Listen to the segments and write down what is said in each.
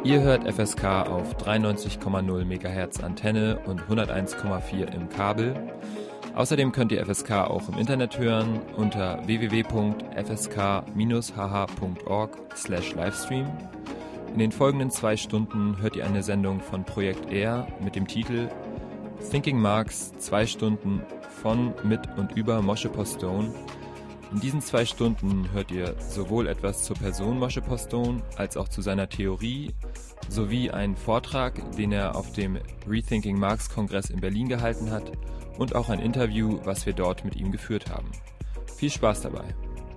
Ihr hört FSK auf 93,0 MHz Antenne und 101,4 im Kabel. Außerdem könnt ihr FSK auch im Internet hören unter www.fsk-hh.org/livestream. In den folgenden 2 Stunden hört ihr eine Sendung von Projekt Air mit dem Titel Thinking Marx, 2 Stunden von, mit und über Moshe Postone. In diesen 2 Stunden hört ihr sowohl etwas zur Person Moshe Postone als auch zu seiner Theorie sowie einen Vortrag, den er auf dem Rethinking Marx Kongress in Berlin gehalten hat und auch ein Interview, was wir dort mit ihm geführt haben. Viel Spaß dabei!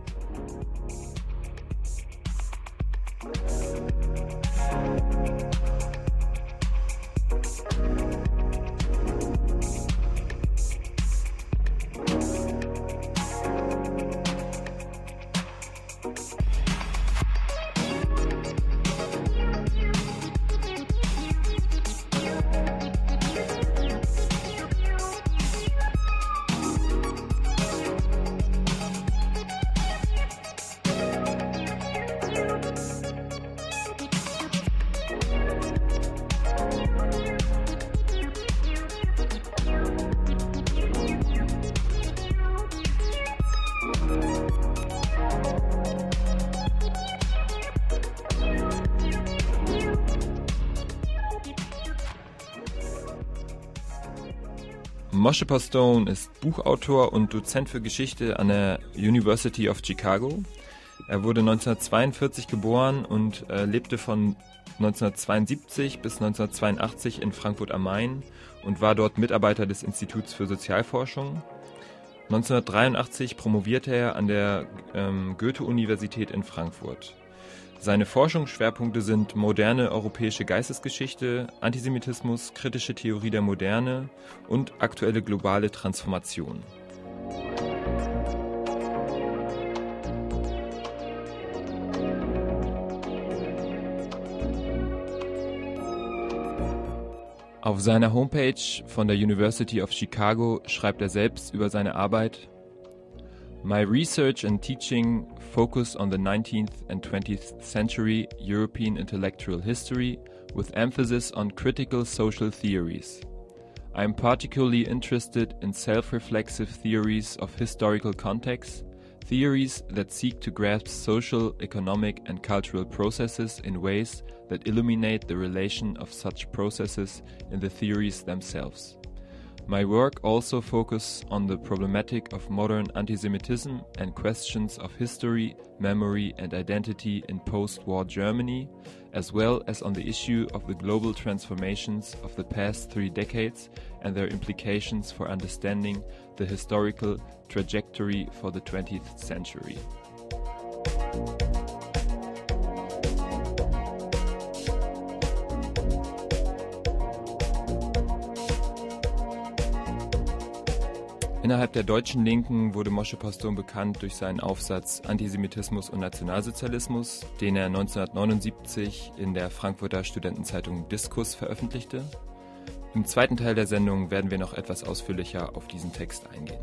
Moshe Postone ist Buchautor und Dozent für Geschichte an der University of Chicago. Er wurde 1942 geboren und lebte von 1972 bis 1982 in Frankfurt am Main und war dort Mitarbeiter des Instituts für Sozialforschung. 1983 promovierte er an der Goethe-Universität in Frankfurt. Seine Forschungsschwerpunkte sind moderne europäische Geistesgeschichte, Antisemitismus, kritische Theorie der Moderne und aktuelle globale Transformation. Auf seiner Homepage von der University of Chicago schreibt er selbst über seine Arbeit: My research and teaching focus on the 19th and 20th century European intellectual history with emphasis on critical social theories. I am particularly interested in self-reflexive theories of historical context, theories that seek to grasp social, economic and cultural processes in ways that illuminate the relation of such processes in the theories themselves. My work also focuses on the problematic of modern antisemitism and questions of history, memory and identity in post-war Germany, as well as on the issue of the global transformations of the past 3 decades and their implications for understanding the historical trajectory for the 20th century. Innerhalb der deutschen Linken wurde Moshe Postone bekannt durch seinen Aufsatz Antisemitismus und Nationalsozialismus, den er 1979 in der Frankfurter Studentenzeitung Diskus veröffentlichte. Im zweiten Teil der Sendung werden wir noch etwas ausführlicher auf diesen Text eingehen.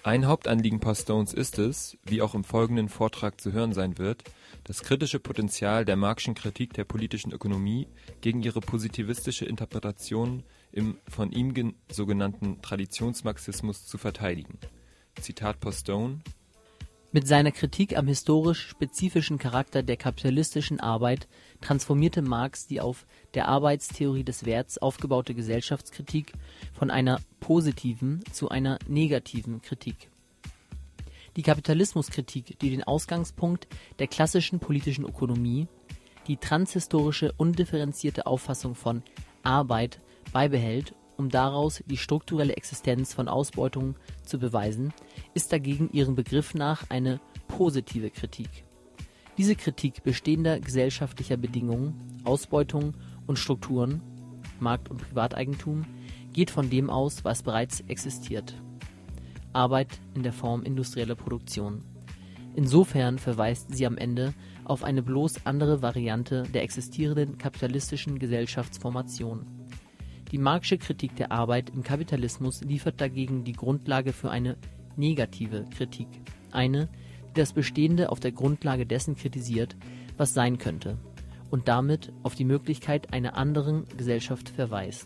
Ein Hauptanliegen Postones ist es, wie auch im folgenden Vortrag zu hören sein wird, das kritische Potenzial der Marx'schen Kritik der politischen Ökonomie gegen ihre positivistische Interpretation im von ihm sogenannten Traditionsmarxismus zu verteidigen. Zitat Postone: Mit seiner Kritik am historisch-spezifischen Charakter der kapitalistischen Arbeit transformierte Marx die auf der Arbeitstheorie des Werts aufgebaute Gesellschaftskritik von einer positiven zu einer negativen Kritik. Die Kapitalismuskritik, die den Ausgangspunkt der klassischen politischen Ökonomie, die transhistorische undifferenzierte Auffassung von Arbeit beibehält, um daraus die strukturelle Existenz von Ausbeutung zu beweisen, ist dagegen ihrem Begriff nach eine positive Kritik. Diese Kritik bestehender gesellschaftlicher Bedingungen, Ausbeutung und Strukturen, Markt- und Privateigentum, geht von dem aus, was bereits existiert. Arbeit in der Form industrieller Produktion. Insofern verweist sie am Ende auf eine bloß andere Variante der existierenden kapitalistischen Gesellschaftsformation. Die Marx'sche Kritik der Arbeit im Kapitalismus liefert dagegen die Grundlage für eine negative Kritik, eine, die das Bestehende auf der Grundlage dessen kritisiert, was sein könnte, und damit auf die Möglichkeit einer anderen Gesellschaft verweist.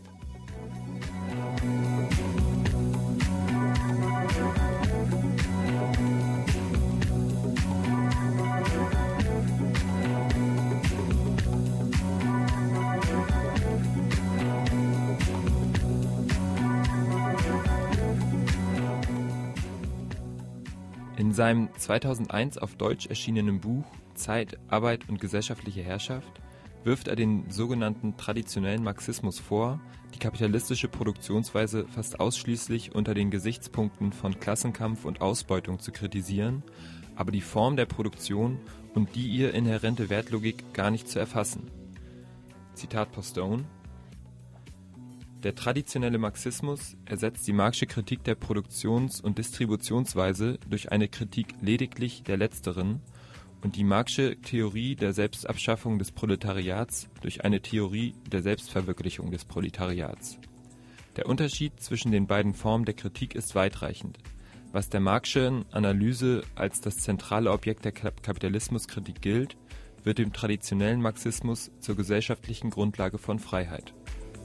In seinem 2001 auf Deutsch erschienenen Buch Zeit, Arbeit und gesellschaftliche Herrschaft wirft er den sogenannten traditionellen Marxismus vor, die kapitalistische Produktionsweise fast ausschließlich unter den Gesichtspunkten von Klassenkampf und Ausbeutung zu kritisieren, aber die Form der Produktion und die ihr inhärente Wertlogik gar nicht zu erfassen. Zitat Postone: Der traditionelle Marxismus ersetzt die Marx'sche Kritik der Produktions- und Distributionsweise durch eine Kritik lediglich der letzteren und die Marx'sche Theorie der Selbstabschaffung des Proletariats durch eine Theorie der Selbstverwirklichung des Proletariats. Der Unterschied zwischen den beiden Formen der Kritik ist weitreichend. Was der Marx'schen Analyse als das zentrale Objekt der Kapitalismuskritik gilt, wird dem traditionellen Marxismus zur gesellschaftlichen Grundlage von Freiheit.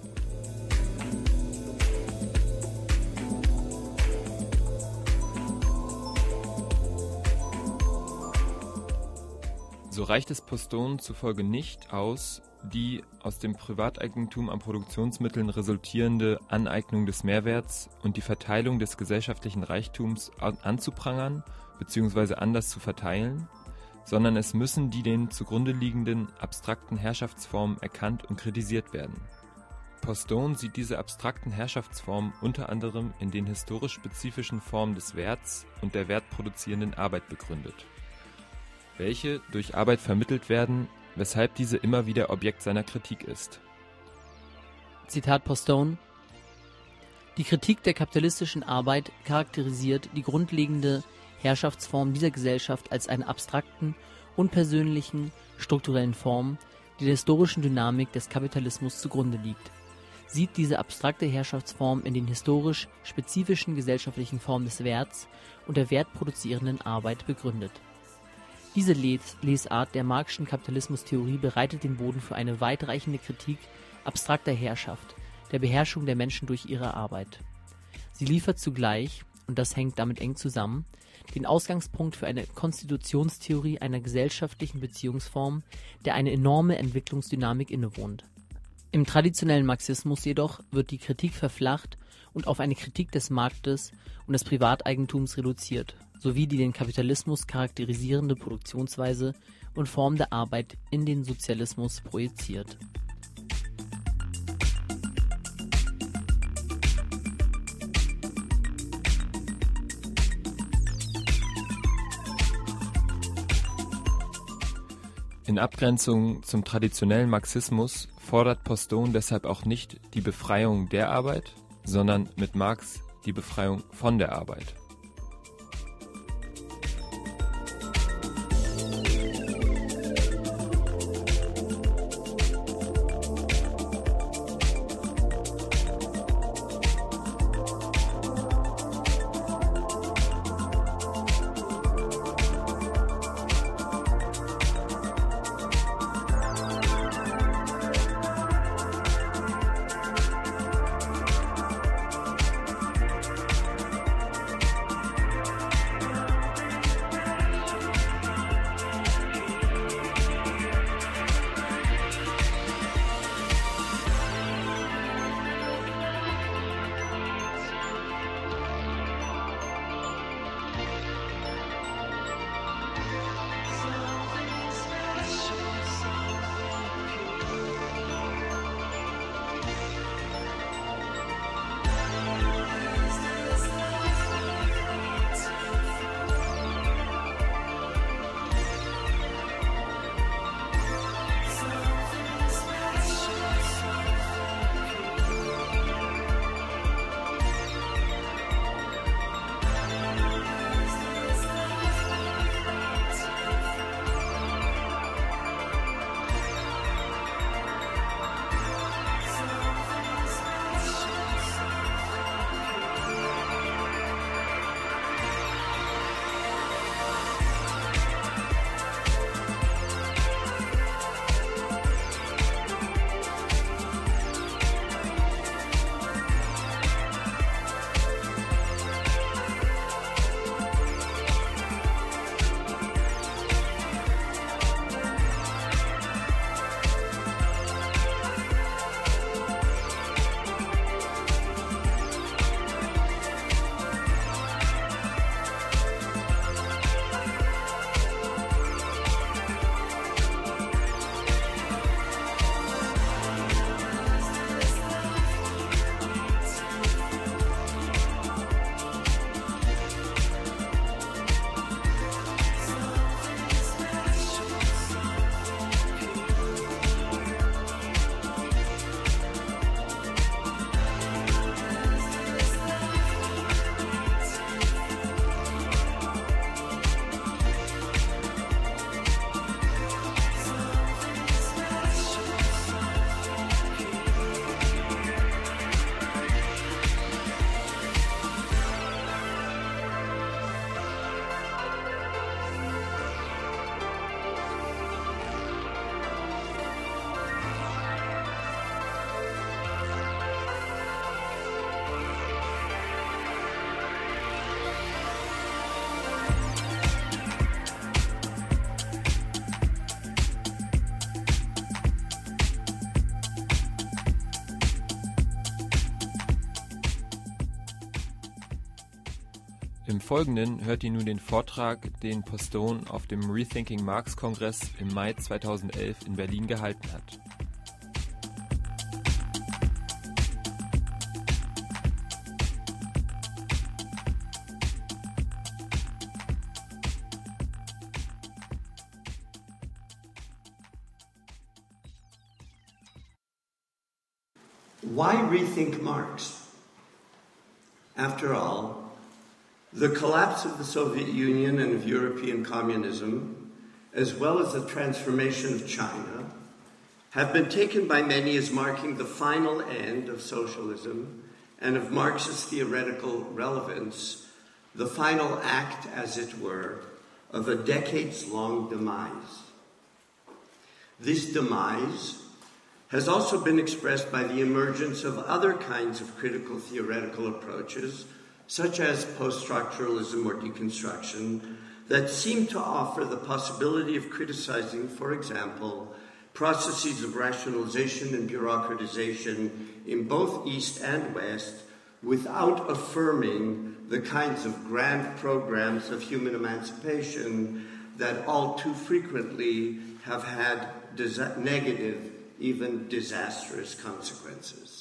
So reicht es Postone zufolge nicht aus, die aus dem Privateigentum an Produktionsmitteln resultierende Aneignung des Mehrwerts und die Verteilung des gesellschaftlichen Reichtums anzuprangern bzw. anders zu verteilen, sondern es müssen die den zugrunde liegenden abstrakten Herrschaftsformen erkannt und kritisiert werden. Postone sieht diese abstrakten Herrschaftsformen unter anderem in den historisch spezifischen Formen des Werts und der wertproduzierenden Arbeit begründet, welche durch Arbeit vermittelt werden, weshalb diese immer wieder Objekt seiner Kritik ist. Zitat Postone: Die Kritik der kapitalistischen Arbeit charakterisiert die grundlegende Herrschaftsform dieser Gesellschaft als eine abstrakten, unpersönlichen, strukturellen Form, die der historischen Dynamik des Kapitalismus zugrunde liegt. Sieht diese abstrakte Herrschaftsform in den historisch spezifischen gesellschaftlichen Formen des Werts und der wertproduzierenden Arbeit begründet. Diese Lesart der Marx'schen Kapitalismustheorie bereitet den Boden für eine weitreichende Kritik abstrakter Herrschaft, der Beherrschung der Menschen durch ihre Arbeit. Sie liefert zugleich, und das hängt damit eng zusammen, den Ausgangspunkt für eine Konstitutionstheorie einer gesellschaftlichen Beziehungsform, der eine enorme Entwicklungsdynamik innewohnt. Im traditionellen Marxismus jedoch wird die Kritik verflacht und auf eine Kritik des Marktes und des Privateigentums reduziert, sowie die den Kapitalismus charakterisierende Produktionsweise und Form der Arbeit in den Sozialismus projiziert. In Abgrenzung zum traditionellen Marxismus fordert Postone deshalb auch nicht die Befreiung der Arbeit, sondern mit Marx die Befreiung von der Arbeit. Im Folgenden hört ihr nun den Vortrag, den Postone auf dem Rethinking Marx-Kongress im Mai 2011 in Berlin gehalten hat. Why rethink Marx? After all, the collapse of the Soviet Union and of European communism, as well as the transformation of China, have been taken by many as marking the final end of socialism and of Marx's theoretical relevance, the final act, as it were, of a decades-long demise. This demise has also been expressed by the emergence of other kinds of critical theoretical approaches, such as post-structuralism or deconstruction, that seem to offer the possibility of criticizing, for example, processes of rationalization and bureaucratization in both East and West without affirming the kinds of grand programs of human emancipation that all too frequently have had negative, even disastrous consequences.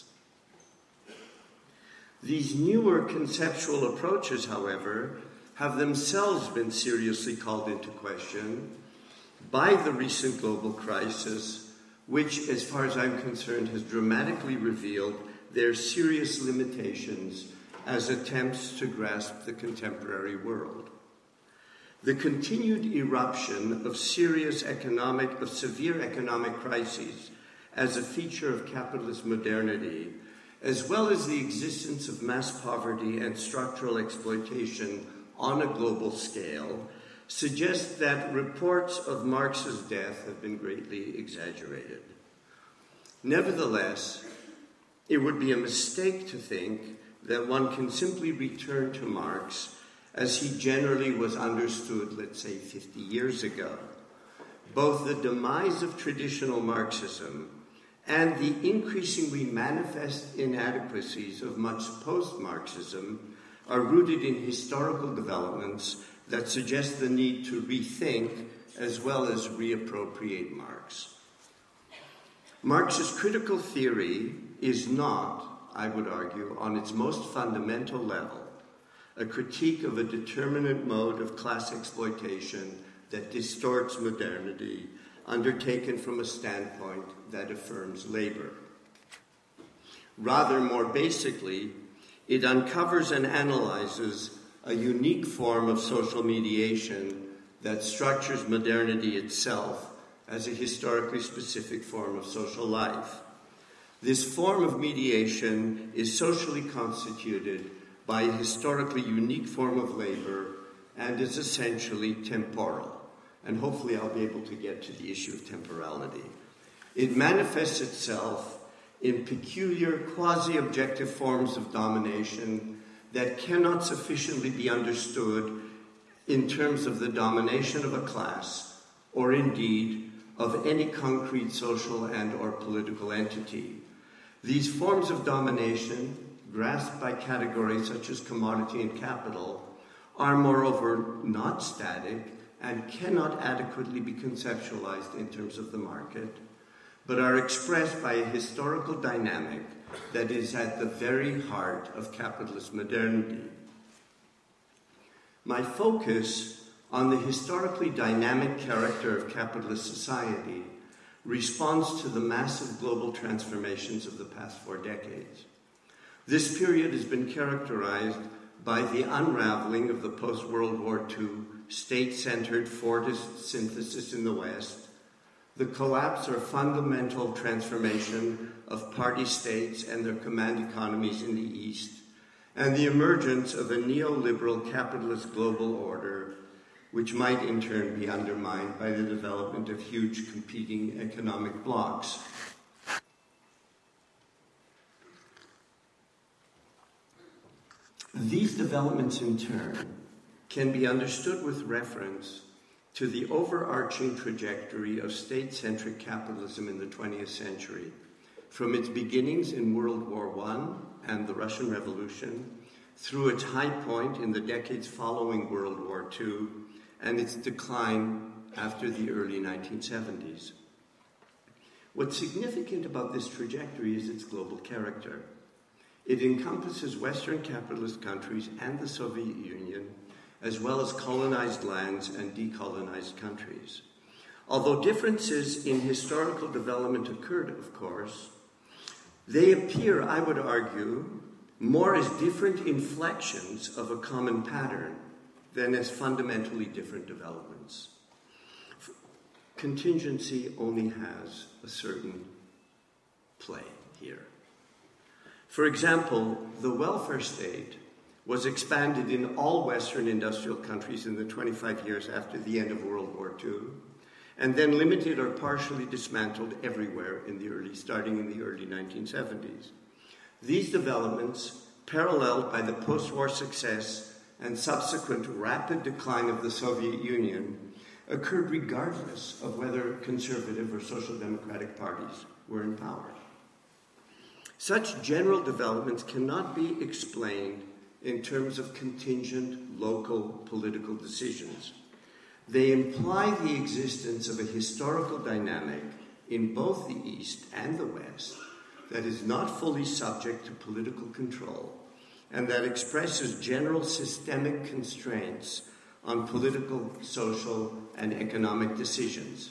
These newer conceptual approaches, however, have themselves been seriously called into question by the recent global crisis, which, as far as I'm concerned, has dramatically revealed their serious limitations as attempts to grasp the contemporary world. The continued eruption of severe economic crises as a feature of capitalist modernity, as well as the existence of mass poverty and structural exploitation on a global scale, suggests that reports of Marx's death have been greatly exaggerated. Nevertheless, it would be a mistake to think that one can simply return to Marx as he generally was understood, let's say, 50 years ago. Both the demise of traditional Marxism and the increasingly manifest inadequacies of much post-Marxism are rooted in historical developments that suggest the need to rethink as well as reappropriate Marx. Marx's critical theory is not, I would argue, on its most fundamental level, a critique of a determinate mode of class exploitation that distorts modernity, undertaken from a standpoint that affirms labor. Rather, more basically, it uncovers and analyzes a unique form of social mediation that structures modernity itself as a historically specific form of social life. This form of mediation is socially constituted by a historically unique form of labor and is essentially temporal. And hopefully I'll be able to get to the issue of temporality. It manifests itself in peculiar quasi-objective forms of domination that cannot sufficiently be understood in terms of the domination of a class or indeed of any concrete social and or political entity. These forms of domination, grasped by categories such as commodity and capital, are moreover not static and cannot adequately be conceptualized in terms of the market, but are expressed by a historical dynamic that is at the very heart of capitalist modernity. My focus on the historically dynamic character of capitalist society responds to the massive global transformations of the past 4 decades. This period has been characterized by the unraveling of the post-World War II state-centered Fordist synthesis in the West, the collapse or fundamental transformation of party states and their command economies in the East, and the emergence of a neoliberal capitalist global order, which might in turn be undermined by the development of huge competing economic blocs. These developments in turn can be understood with reference to the overarching trajectory of state-centric capitalism in the 20th century, from its beginnings in World War I and the Russian Revolution, through its high point in the decades following World War II and its decline after the early 1970s. What's significant about this trajectory is its global character. It encompasses Western capitalist countries and the Soviet Union, as well as colonized lands and decolonized countries. Although differences in historical development occurred, of course, they appear, I would argue, more as different inflections of a common pattern than as fundamentally different developments. Contingency only has a certain play here. For example, the welfare state was expanded in all Western industrial countries in the 25 years after the end of World War II, and then limited or partially dismantled everywhere starting in the early 1970s. These developments, paralleled by the post-war success and subsequent rapid decline of the Soviet Union, occurred regardless of whether conservative or social democratic parties were in power. Such general developments cannot be explained in terms of contingent local political decisions. They imply the existence of a historical dynamic in both the East and the West that is not fully subject to political control and that expresses general systemic constraints on political, social, and economic decisions.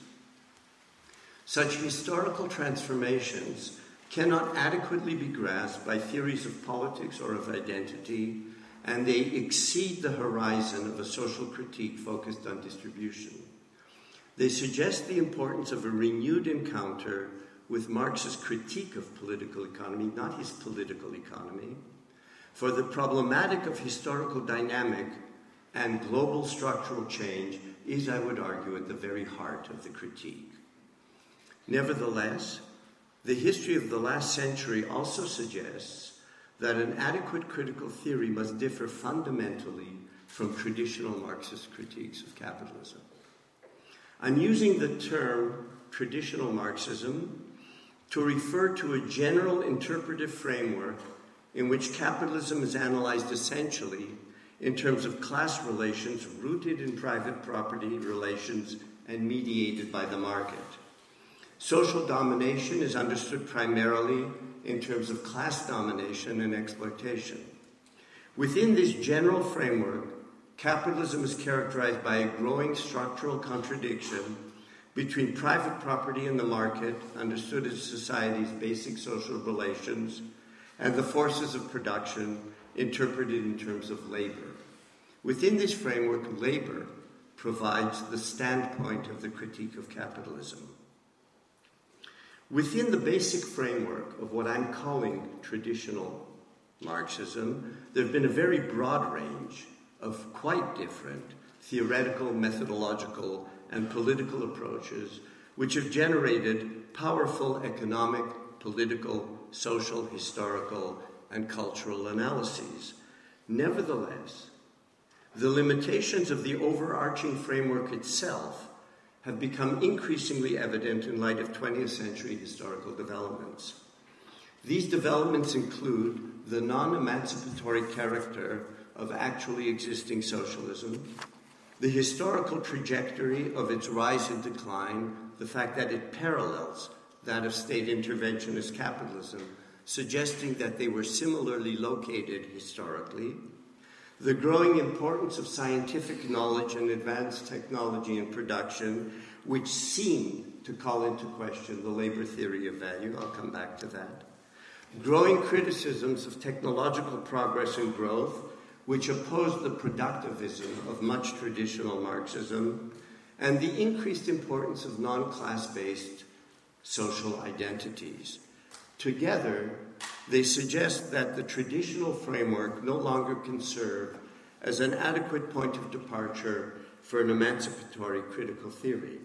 Such historical transformations cannot adequately be grasped by theories of politics or of identity, and they exceed the horizon of a social critique focused on distribution. They suggest the importance of a renewed encounter with Marx's critique of political economy, not his political economy, for the problematic of historical dynamic and global structural change is, I would argue, at the very heart of the critique. Nevertheless, the history of the last century also suggests that an adequate critical theory must differ fundamentally from traditional Marxist critiques of capitalism. I'm using the term traditional Marxism to refer to a general interpretive framework in which capitalism is analyzed essentially in terms of class relations rooted in private property relations and mediated by the market. Social domination is understood primarily in terms of class domination and exploitation. Within this general framework, capitalism is characterized by a growing structural contradiction between private property and the market, understood as society's basic social relations, and the forces of production, interpreted in terms of labor. Within this framework, labor provides the standpoint of the critique of capitalism. Within the basic framework of what I'm calling traditional Marxism, there have been a very broad range of quite different theoretical, methodological, and political approaches which have generated powerful economic, political, social, historical, and cultural analyses. Nevertheless, the limitations of the overarching framework itself have become increasingly evident in light of 20th century historical developments. These developments include the non-emancipatory character of actually existing socialism, the historical trajectory of its rise and decline, the fact that it parallels that of state interventionist capitalism, suggesting that they were similarly located historically, the growing importance of scientific knowledge and advanced technology in production, which seem to call into question the labor theory of value. I'll come back to that. Growing criticisms of technological progress and growth, which oppose the productivism of much traditional Marxism, and the increased importance of non-class-based social identities. Together, they suggest that the traditional framework no longer can serve as an adequate point of departure for an emancipatory critical theory.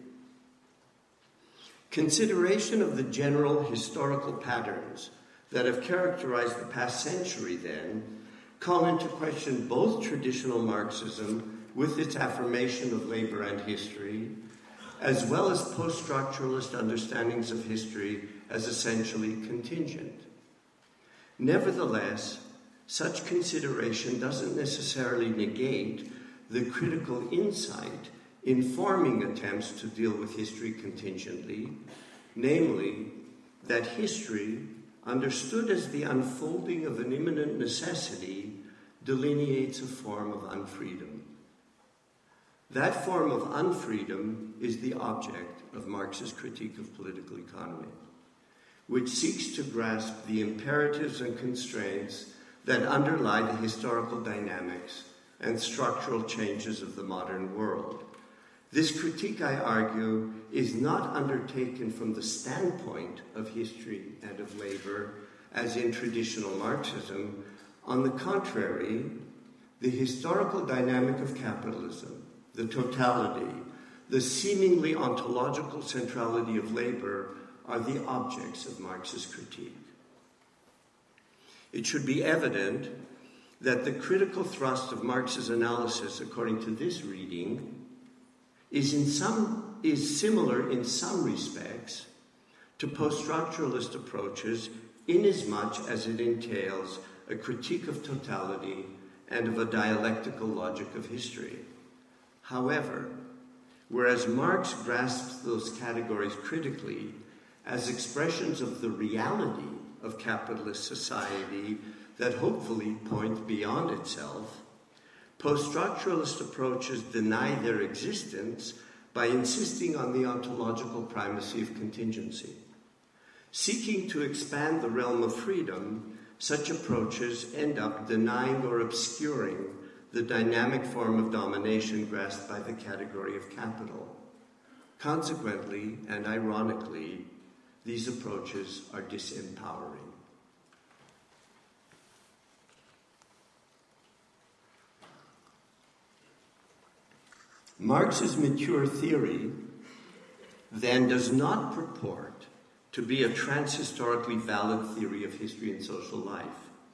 Consideration of the general historical patterns that have characterized the past century, then, call into question both traditional Marxism with its affirmation of labor and history, as well as post-structuralist understandings of history as essentially contingent. Nevertheless, such consideration doesn't necessarily negate the critical insight informing attempts to deal with history contingently, namely, that history, understood as the unfolding of an imminent necessity, delineates a form of unfreedom. That form of unfreedom is the object of Marx's critique of political economy, which seeks to grasp the imperatives and constraints that underlie the historical dynamics and structural changes of the modern world. This critique, I argue, is not undertaken from the standpoint of history and of labor, as in traditional Marxism. On the contrary, the historical dynamic of capitalism, the totality, the seemingly ontological centrality of labor are the objects of Marx's critique. It should be evident that the critical thrust of Marx's analysis, according to this reading, is similar in some respects to post-structuralist approaches, inasmuch as it entails a critique of totality and of a dialectical logic of history. However, whereas Marx grasps those categories critically as expressions of the reality of capitalist society that hopefully point beyond itself, post-structuralist approaches deny their existence by insisting on the ontological primacy of contingency. Seeking to expand the realm of freedom, such approaches end up denying or obscuring the dynamic form of domination grasped by the category of capital. Consequently, and ironically, these approaches are disempowering. Marx's mature theory then does not purport to be a transhistorically valid theory of history and social life.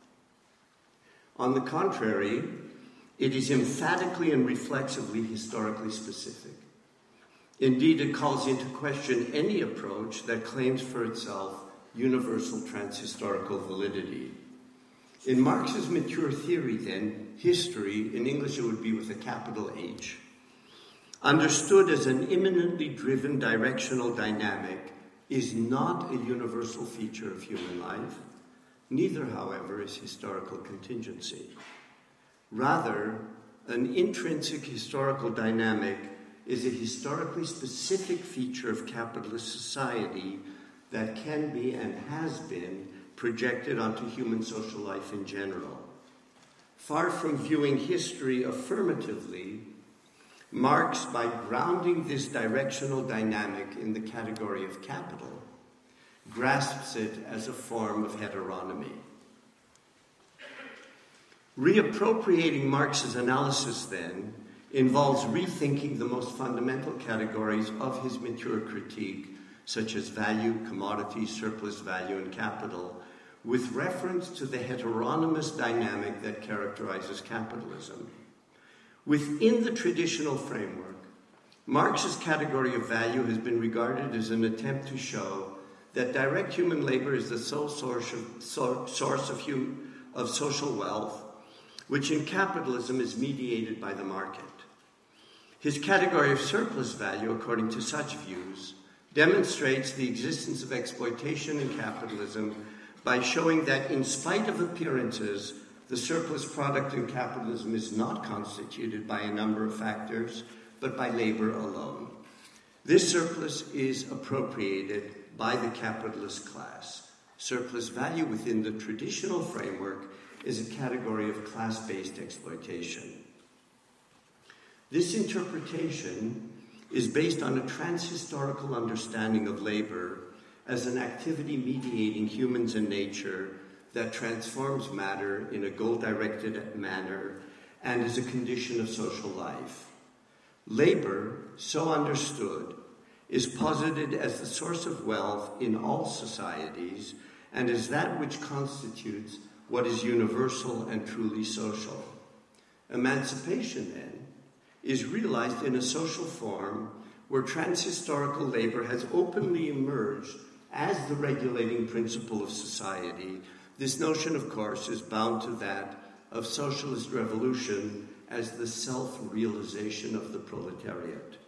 On the contrary, it is emphatically and reflexively historically specific. Indeed, it calls into question any approach that claims for itself universal transhistorical validity. In Marx's mature theory, then, history, in English it would be with a capital H, understood as an immanently driven directional dynamic, is not a universal feature of human life. Neither, however, is historical contingency. Rather, an intrinsic historical dynamic is a historically specific feature of capitalist society that can be and has been projected onto human social life in general. Far from viewing history affirmatively, Marx, by grounding this directional dynamic in the category of capital, grasps it as a form of heteronomy. Reappropriating Marx's analysis, then, involves rethinking the most fundamental categories of his mature critique, such as value, commodity, surplus value, and capital, with reference to the heteronomous dynamic that characterizes capitalism. Within the traditional framework, Marx's category of value has been regarded as an attempt to show that direct human labor is the sole source of social wealth, which in capitalism is mediated by the market. His category of surplus value, according to such views, demonstrates the existence of exploitation in capitalism by showing that in spite of appearances, the surplus product in capitalism is not constituted by a number of factors, but by labor alone. This surplus is appropriated by the capitalist class. Surplus value within the traditional framework is a category of class-based exploitation. This interpretation is based on a transhistorical understanding of labor as an activity mediating humans and nature that transforms matter in a goal-directed manner and is a condition of social life. Labor, so understood, is posited as the source of wealth in all societies and is that which constitutes what is universal and truly social. Emancipation, then, is realized in a social form where transhistorical labor has openly emerged as the regulating principle of society This notion, of course, is bound to that of socialist revolution as the self-realization of the proletariat.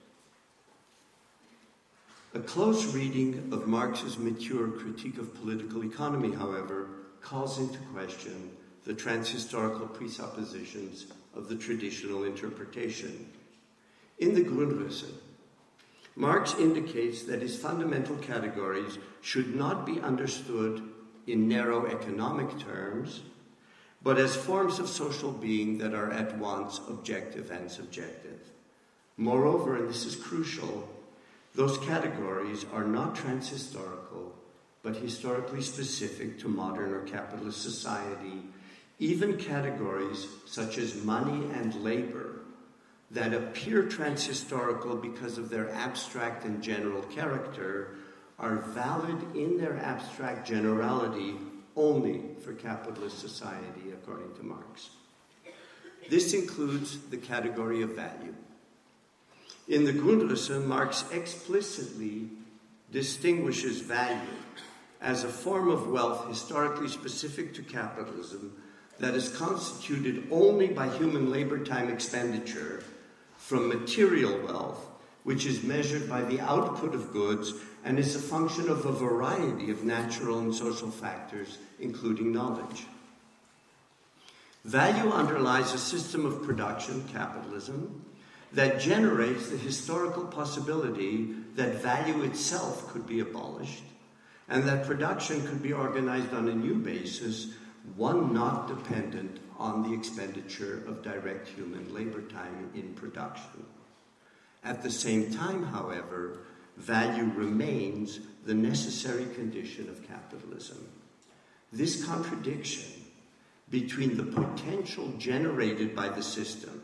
A close reading of Marx's mature critique of political economy, however, calls into question the transhistorical presuppositions of the traditional interpretation. In the Grundrisse, Marx indicates that his fundamental categories should not be understood in narrow economic terms, but as forms of social being that are at once objective and subjective. Moreover, and this is crucial, those categories are not transhistorical, but historically specific to modern or capitalist society. Even categories such as money and labor that appear transhistorical because of their abstract and general character are valid in their abstract generality only for capitalist society, according to Marx. This includes the category of value. In the Grundrisse, Marx explicitly distinguishes value as a form of wealth historically specific to capitalism that is constituted only by human labor time expenditure from material wealth, which is measured by the output of goods and is a function of a variety of natural and social factors, including knowledge. Value underlies a system of production, capitalism, that generates the historical possibility that value itself could be abolished and that production could be organized on a new basis, one not dependent on the expenditure of direct human labor time in production. At the same time, however, value remains the necessary condition of capitalism. This contradiction between the potential generated by the system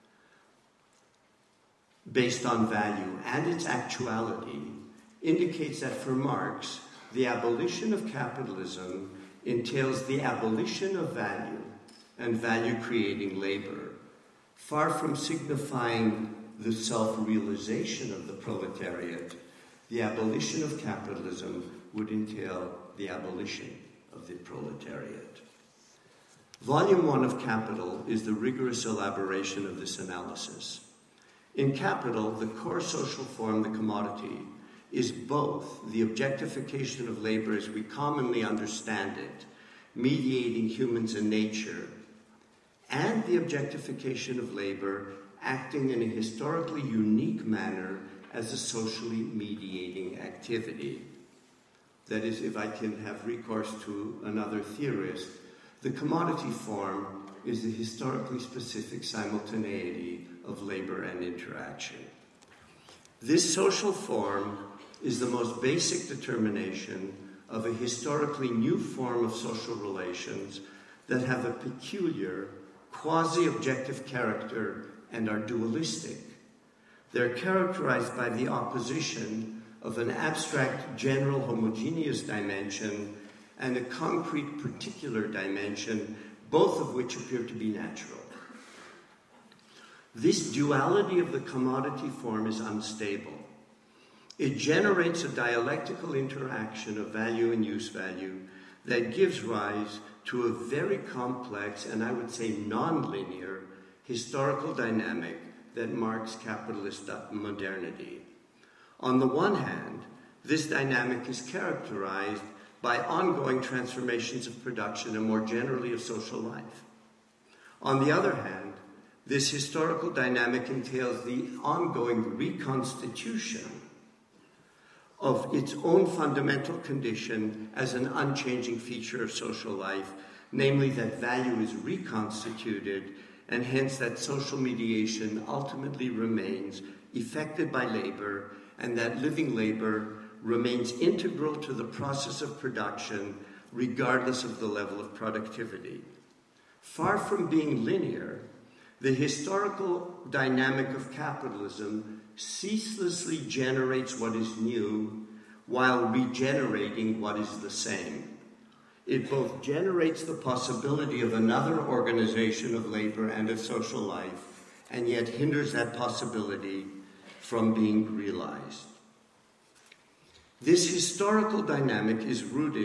based on value and its actuality indicates that for Marx, the abolition of capitalism entails the abolition of value and value-creating labor, far from signifying the self-realization of the proletariat. The abolition of capitalism would entail the abolition of the proletariat. Volume 1 of Capital is the rigorous elaboration of this analysis. In Capital, the core social form, the commodity, is both the objectification of labor as we commonly understand it, mediating humans and nature, and the objectification of labor acting in a historically unique manner as a socially mediating activity. That is, if I can have recourse to another theorist, the commodity form is the historically specific simultaneity of labor and interaction. This social form is the most basic determination of a historically new form of social relations that have a peculiar, quasi-objective character and are dualistic. They're characterized by the opposition of an abstract general homogeneous dimension and a concrete particular dimension, both of which appear to be natural. This duality of the commodity form is unstable. It generates a dialectical interaction of value and use value that gives rise to a very complex and I would say non-linear historical dynamic that marks capitalist modernity. On the one hand, this dynamic is characterized by ongoing transformations of production and more generally of social life. On the other hand, this historical dynamic entails the ongoing reconstitution of its own fundamental condition as an unchanging feature of social life, namely that value is reconstituted and hence that social mediation ultimately remains effected by labor and that living labor remains integral to the process of production regardless of the level of productivity. Far from being linear, the historical dynamic of capitalism ceaselessly generates what is new while regenerating what is the same. It both generates the possibility of another organization of labor and of social life, and yet hinders that possibility from being realized. This historical dynamic is rooted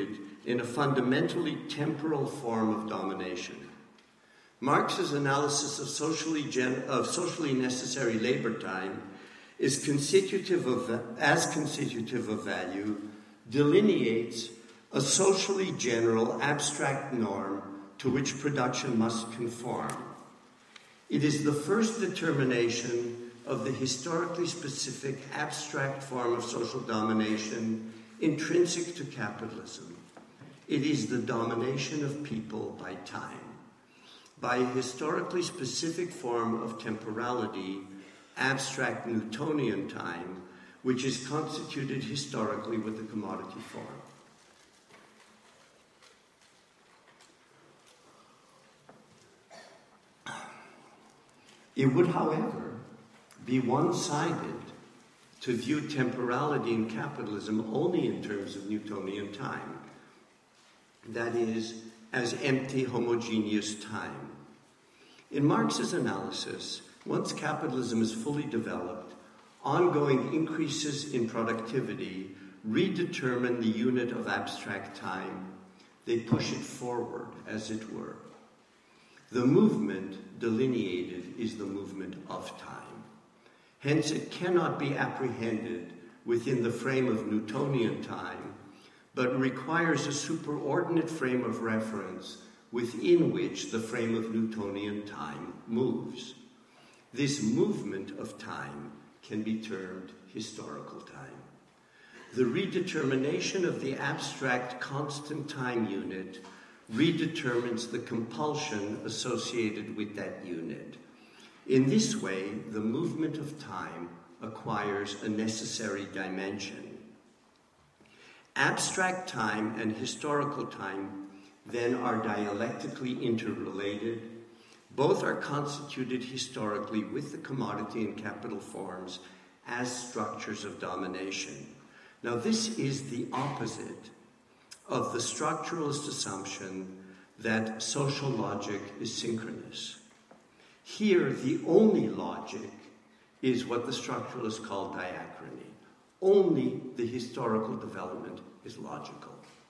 in a fundamentally temporal form of domination. Marx's analysis of socially necessary labor time is constitutive of value, delineates a socially general abstract norm to which production must conform. It is the first determination of the historically specific abstract form of social domination intrinsic to capitalism. It is the domination of people by time, by a historically specific form of temporality, abstract Newtonian time, which is constituted historically with the commodity form. It would, however, be one-sided to view temporality in capitalism only in terms of Newtonian time, that is, as empty, homogeneous time. In Marx's analysis, once capitalism is fully developed, ongoing increases in productivity redetermine the unit of abstract time. They push it forward, as it were. The movement delineated is the movement of time. Hence, it cannot be apprehended within the frame of Newtonian time, but requires a superordinate frame of reference within which the frame of Newtonian time moves. This movement of time can be termed historical time. The redetermination of the abstract constant time unit redetermines the compulsion associated with that unit. In this way, the movement of time acquires a necessary dimension. Abstract time and historical time then are dialectically interrelated. Both are constituted historically with the commodity and capital forms as structures of domination. Now, this is the opposite of the structuralist assumption that social logic is synchronous. Here, the only logic is what the structuralists call diachrony. Only the historical development is logical.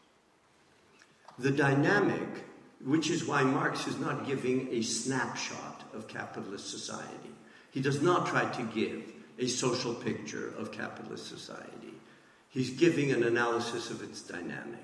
The dynamic, which is why Marx is not giving a snapshot of capitalist society. He does not try to give a social picture of capitalist society. He's giving an analysis of its dynamic.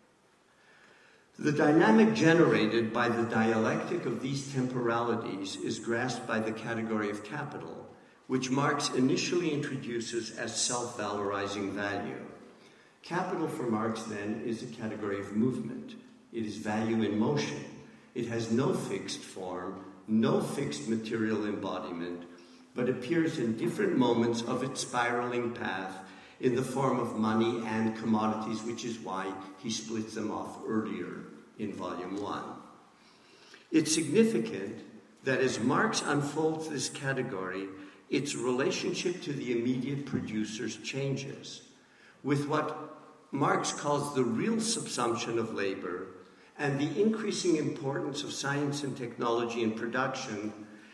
The dynamic generated by the dialectic of these temporalities is grasped by the category of capital, which Marx initially introduces as self-valorizing value. Capital for Marx, then, is a category of movement. It is value in motion. It has no fixed form, no fixed material embodiment, but appears in different moments of its spiraling path in the form of money and commodities, which is why he splits them off earlier in Volume 1. It's significant that as Marx unfolds this category, its relationship to the immediate producers changes, with what Marx calls the real subsumption of labor and the increasing importance of science and technology in production.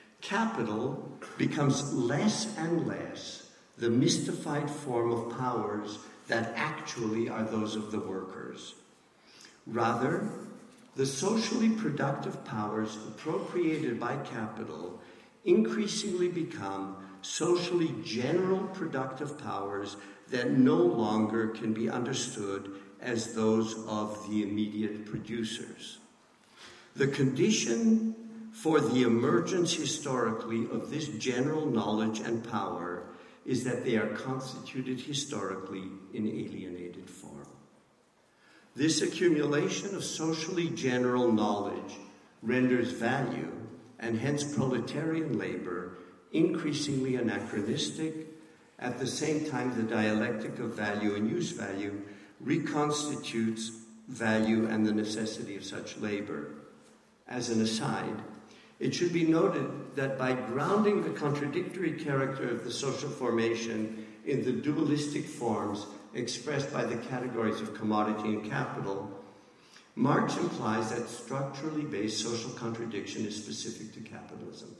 Capital becomes less and less the mystified form of powers that actually are those of the workers. Rather, the socially productive powers appropriated by capital increasingly become socially general productive powers that no longer can be understood as those of the immediate producers. The condition for the emergence historically of this general knowledge and power is that they are constituted historically in alienated form. This accumulation of socially general knowledge renders value, and hence proletarian labor, increasingly anachronistic. At the same time, the dialectic of value and use value reconstitutes value and the necessity of such labor. As an aside, it should be noted that by grounding the contradictory character of the social formation in the dualistic forms expressed by the categories of commodity and capital, Marx implies that structurally based social contradiction is specific to capitalism.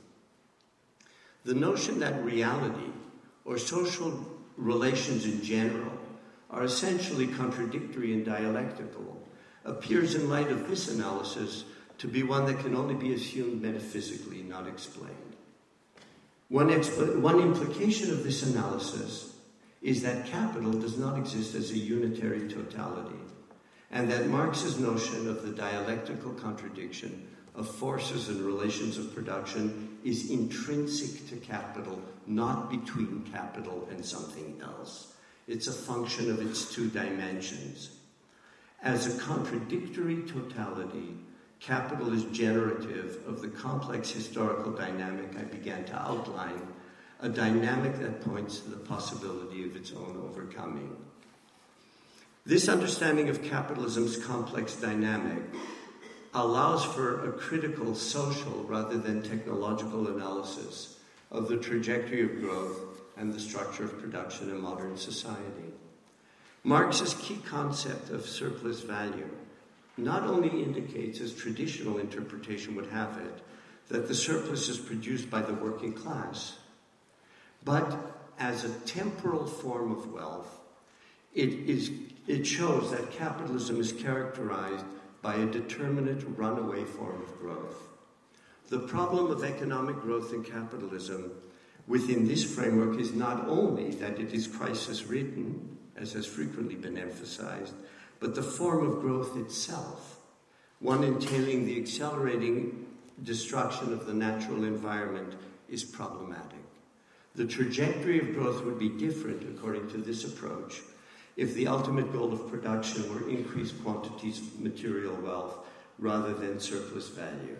The notion that reality, or social relations in general, are essentially contradictory and dialectical, appears in light of this analysis to be one that can only be assumed metaphysically, not explained. One implication of this analysis is that capital does not exist as a unitary totality, and that Marx's notion of the dialectical contradiction of forces and relations of production is intrinsic to capital, not between capital and something else. It's a function of its two dimensions. As a contradictory totality, capital is generative of the complex historical dynamic I began to outline, a dynamic that points to the possibility of its own overcoming. This understanding of capitalism's complex dynamic allows for a critical social rather than technological analysis of the trajectory of growth and the structure of production in modern society. Marx's key concept of surplus value not only indicates, as traditional interpretation would have it, that the surplus is produced by the working class, but as a temporal form of wealth, it shows that capitalism is characterized by a determinate runaway form of growth. The problem of economic growth in capitalism within this framework is not only that it is crisis-ridden, as has frequently been emphasized, but the form of growth itself, one entailing the accelerating destruction of the natural environment, is problematic. The trajectory of growth would be different, according to this approach, if the ultimate goal of production were increased quantities of material wealth rather than surplus value.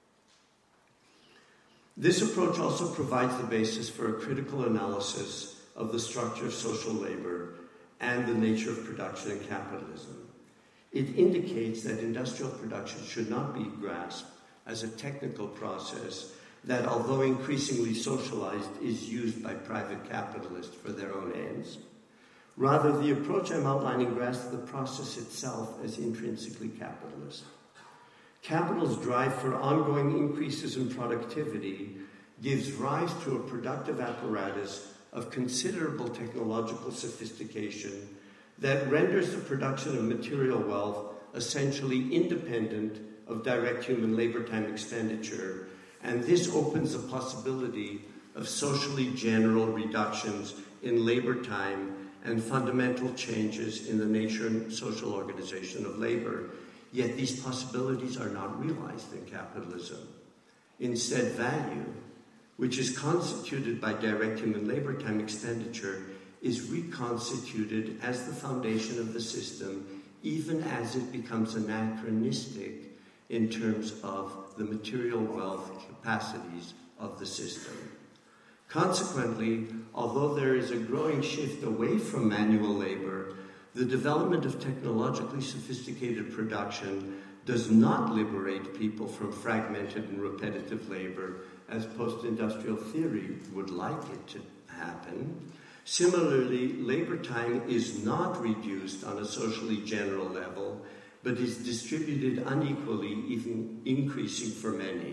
This approach also provides the basis for a critical analysis of the structure of social labor and the nature of production in capitalism. It indicates that industrial production should not be grasped as a technical process that, although increasingly socialized, is used by private capitalists for their own ends. Rather, the approach I'm outlining grasps the process itself as intrinsically capitalist. Capital's drive for ongoing increases in productivity gives rise to a productive apparatus of considerable technological sophistication that renders the production of material wealth essentially independent of direct human labor time expenditure, and this opens the possibility of socially general reductions in labor time and fundamental changes in the nature and social organization of labor. Yet these possibilities are not realized in capitalism. Instead, value, which is constituted by direct human labor time expenditure, is reconstituted as the foundation of the system, even as it becomes anachronistic in terms of the material wealth capacities of the system. Consequently, although there is a growing shift away from manual labor, the development of technologically sophisticated production does not liberate people from fragmented and repetitive labor, as post-industrial theory would like it to happen. Similarly, labor time is not reduced on a socially general level, but is distributed unequally, even increasing for many.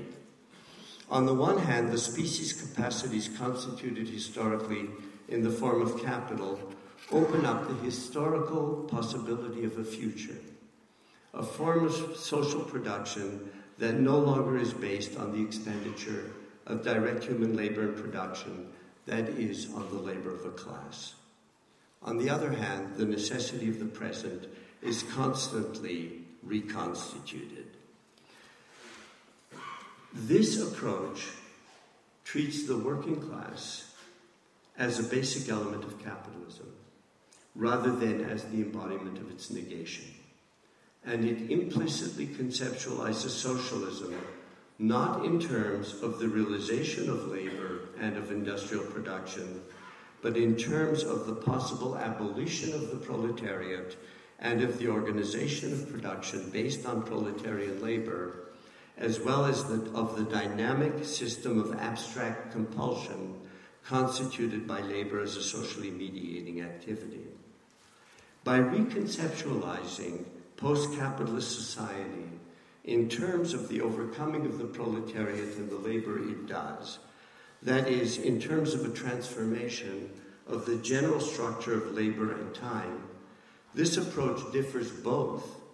On the one hand, the species' capacities constituted historically in the form of capital open up the historical possibility of a future, a form of social production that no longer is based on the expenditure of direct human labor and production, that is, on the labor of a class. On the other hand, the necessity of the present is constantly reconstituted. This approach treats the working class as a basic element of capitalism, rather than as the embodiment of its negation. And it implicitly conceptualizes socialism not in terms of the realization of labor and of industrial production, but in terms of the possible abolition of the proletariat and of the organization of production based on proletarian labor, as well as of the dynamic system of abstract compulsion constituted by labor as a socially mediating activity. By reconceptualizing post-capitalist society in terms of the overcoming of the proletariat and the labor it does, that is, in terms of a transformation of the general structure of labor and time, this approach differs both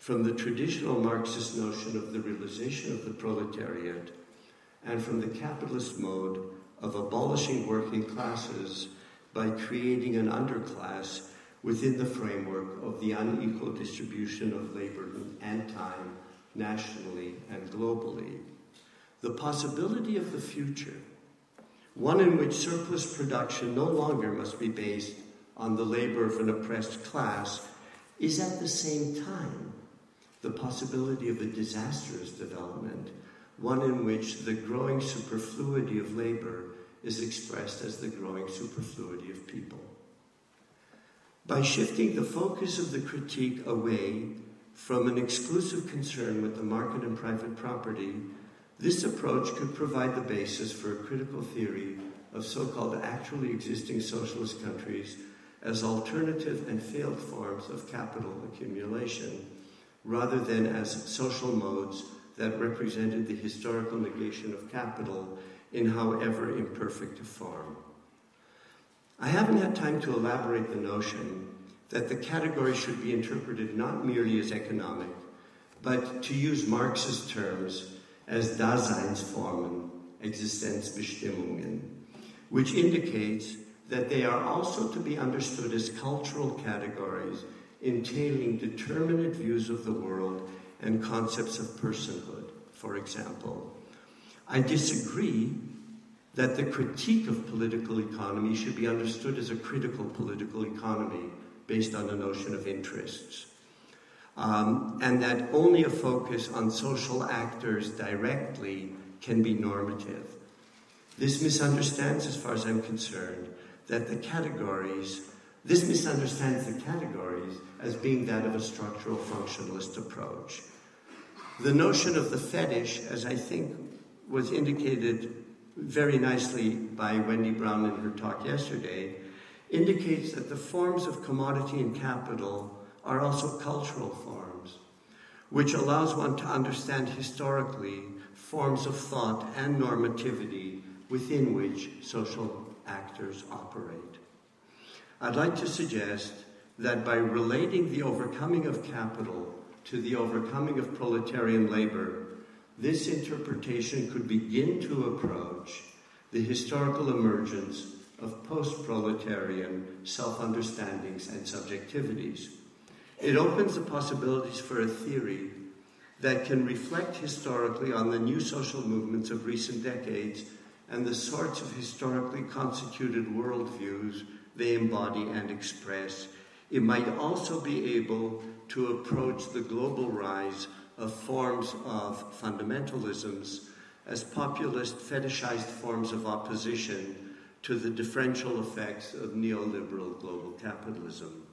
from the traditional Marxist notion of the realization of the proletariat and from the capitalist mode of abolishing working classes by creating an underclass within the framework of the unequal distribution of labor and time nationally and globally. The possibility of the future, one in which surplus production no longer must be based on the labor of an oppressed class, is at the same time the possibility of a disastrous development, one in which the growing superfluity of labor is expressed as the growing superfluity of people. By shifting the focus of the critique away from an exclusive concern with the market and private property, this approach could provide the basis for a critical theory of so-called actually existing socialist countries as alternative and failed forms of capital accumulation, rather than as social modes that represented the historical negation of capital in however imperfect a form. I haven't had time to elaborate the notion that the category should be interpreted not merely as economic, but, to use Marxist terms, as Daseinsformen, Existenzbestimmungen, which indicates that they are also to be understood as cultural categories entailing determinate views of the world and concepts of personhood, for example. I disagree that the critique of political economy should be understood as a critical political economy based on a notion of interests, and that only a focus on social actors directly can be normative. This misunderstands, as far as I'm concerned, this misunderstands the categories as being that of a structural functionalist approach. The notion of the fetish, as I think was indicated very nicely by Wendy Brown in her talk yesterday, indicates that the forms of commodity and capital are also cultural forms, which allows one to understand historically forms of thought and normativity within which social actors operate. I'd like to suggest that by relating the overcoming of capital to the overcoming of proletarian labor, this interpretation could begin to approach the historical emergence of post-proletarian self-understandings and subjectivities. It opens the possibilities for a theory that can reflect historically on the new social movements of recent decades and the sorts of historically constituted worldviews they embody and express. It might also be able to approach the global rise of forms of fundamentalisms as populist, fetishized forms of opposition to the differential effects of neoliberal global capitalism.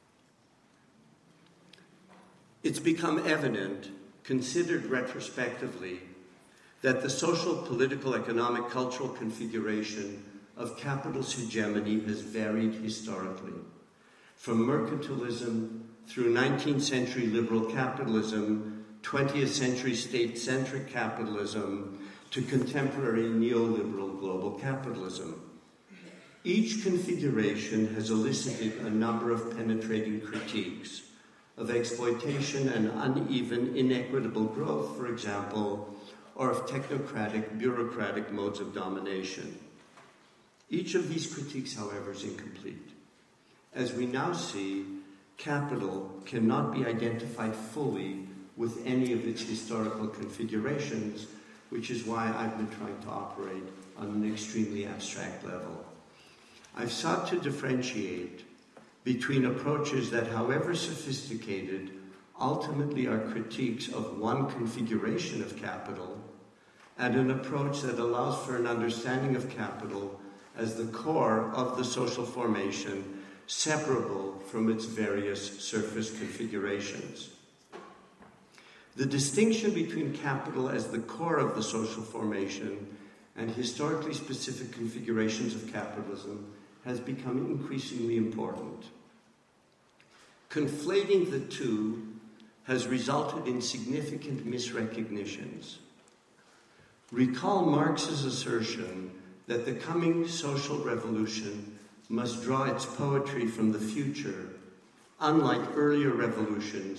It's become evident, considered retrospectively, that the social, political, economic, cultural configuration of capital's hegemony has varied historically. From mercantilism through 19th century liberal capitalism, 20th century state-centric capitalism, to contemporary neoliberal global capitalism. Each configuration has elicited a number of penetrating critiques of exploitation and uneven, inequitable growth, for example, or of technocratic, bureaucratic modes of domination. Each of these critiques, however, is incomplete. As we now see, capital cannot be identified fully with any of its historical configurations, which is why I've been trying to operate on an extremely abstract level. I've sought to differentiate between approaches that, however sophisticated, ultimately are critiques of one configuration of capital, and an approach that allows for an understanding of capital as the core of the social formation, separable from its various surface configurations. The distinction between capital as the core of the social formation and historically specific configurations of capitalism has become increasingly important. Conflating the two has resulted in significant misrecognitions. Recall Marx's assertion that the coming social revolution must draw its poetry from the future, unlike earlier revolutions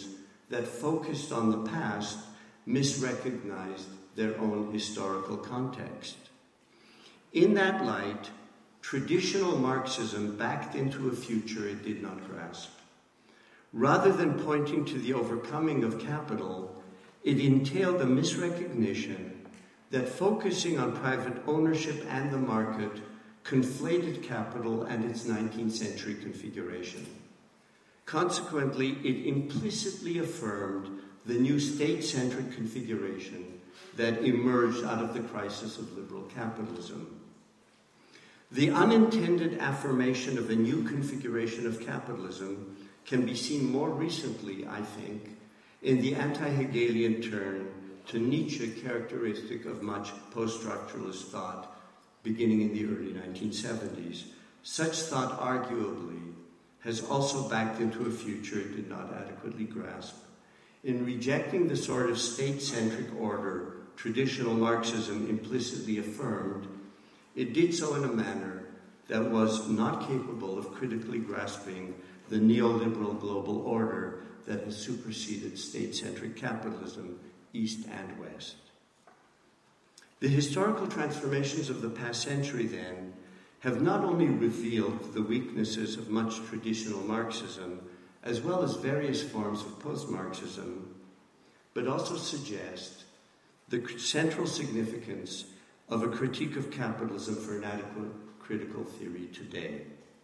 that focused on the past misrecognized their own historical context. In that light, traditional Marxism backed into a future it did not grasp. Rather than pointing to the overcoming of capital, it entailed a misrecognition that focusing on private ownership and the market conflated capital and its 19th century configuration. Consequently, it implicitly affirmed the new state-centric configuration that emerged out of the crisis of liberal capitalism. The unintended affirmation of a new configuration of capitalism can be seen more recently, I think, in the anti-Hegelian turn to Nietzsche characteristic of much post-structuralist thought beginning in the early 1970s. Such thought arguably has also backed into a future it did not adequately grasp. In rejecting the sort of state-centric order traditional Marxism implicitly affirmed, it did so in a manner that was not capable of critically grasping the neoliberal global order that has superseded state-centric capitalism, East and West. The historical transformations of the past century, then, have not only revealed the weaknesses of much traditional Marxism, as well as various forms of post-Marxism, but also suggest the central significance of a critique of capitalism for an adequate critical theory today.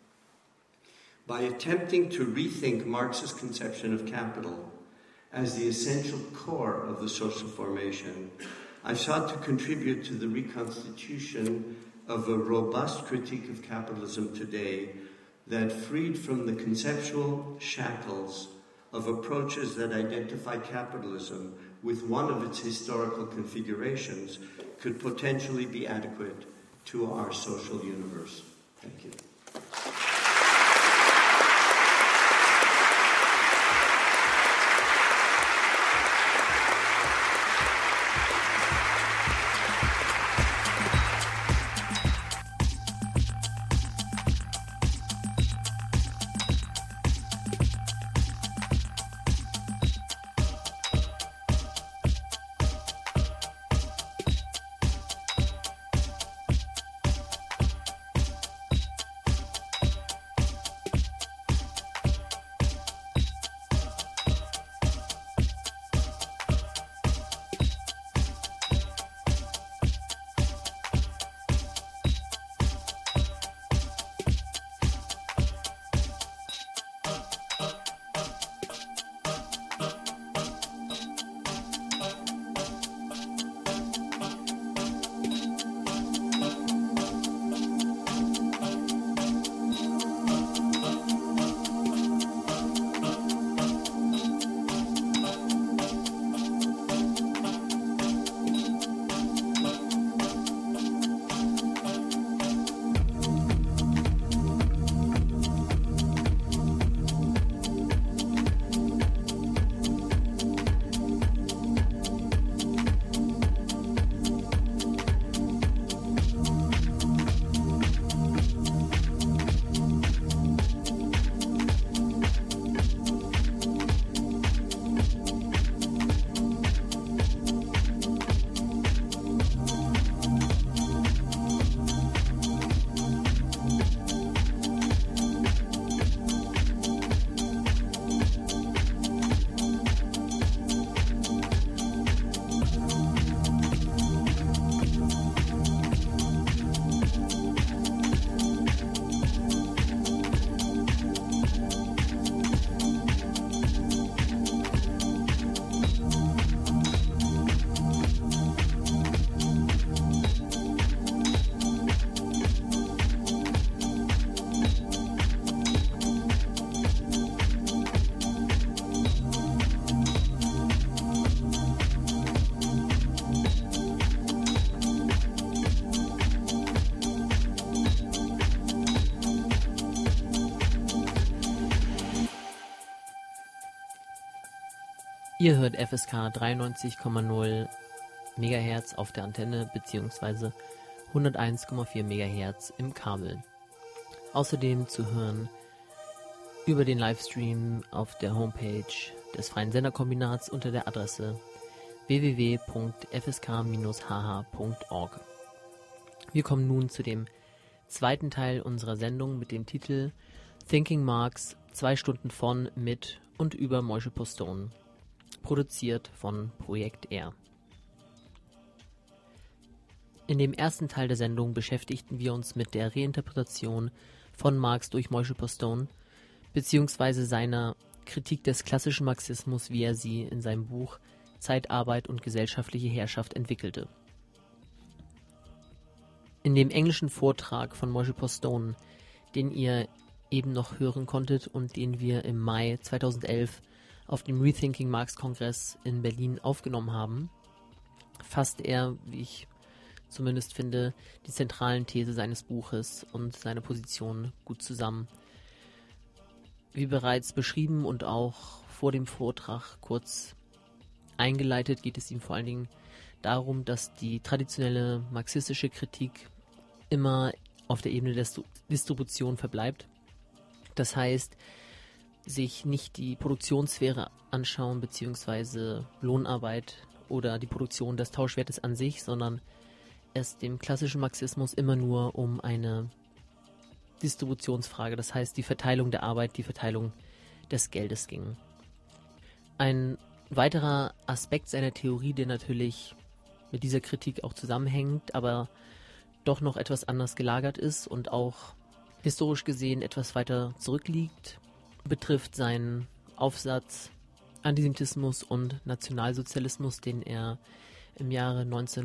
By attempting to rethink Marx's conception of capital as the essential core of the social formation, I sought to contribute to the reconstitution of a robust critique of capitalism today that, freed from the conceptual shackles of approaches that identify capitalism with one of its historical configurations, could potentially be adequate to our social universe. Thank you. Ihr hört FSK 93,0 MHz auf der Antenne bzw. 101,4 MHz im Kabel. Außerdem zu hören über den Livestream auf der Homepage des Freien Senderkombinats unter der Adresse www.fsk-hh.org. Wir kommen nun zu dem zweiten Teil unserer Sendung mit dem Titel Thinking Marx, 2 Stunden von, mit und über Moishe Postone, produziert von Projekt R. In dem ersten Teil der Sendung beschäftigten wir uns mit der Reinterpretation von Marx durch Moishe Postone beziehungsweise seiner Kritik des klassischen Marxismus, wie er sie in seinem Buch Zeit, Arbeit und gesellschaftliche Herrschaft entwickelte. In dem englischen Vortrag von Moishe Postone, den ihr eben noch hören konntet und den wir im Mai 2011 auf dem Rethinking Marx Kongress in Berlin aufgenommen haben, fasst er, wie ich zumindest finde, die zentralen These seines Buches und seine Position gut zusammen. Wie bereits beschrieben und auch vor dem Vortrag kurz eingeleitet, geht es ihm vor allen Dingen darum, dass die traditionelle marxistische Kritik immer auf der Ebene der Distribution verbleibt. Das heißt, sich nicht die Produktionssphäre anschauen bzw. Lohnarbeit oder die Produktion des Tauschwertes an sich, sondern es dem klassischen Marxismus immer nur um eine Distributionsfrage, das heißt die Verteilung der Arbeit, die Verteilung des Geldes ging. Ein weiterer Aspekt seiner Theorie, der natürlich mit dieser Kritik auch zusammenhängt, aber doch noch etwas anders gelagert ist und auch historisch gesehen etwas weiter zurückliegt, betrifft seinen Aufsatz Antisemitismus und Nationalsozialismus, den er im Jahre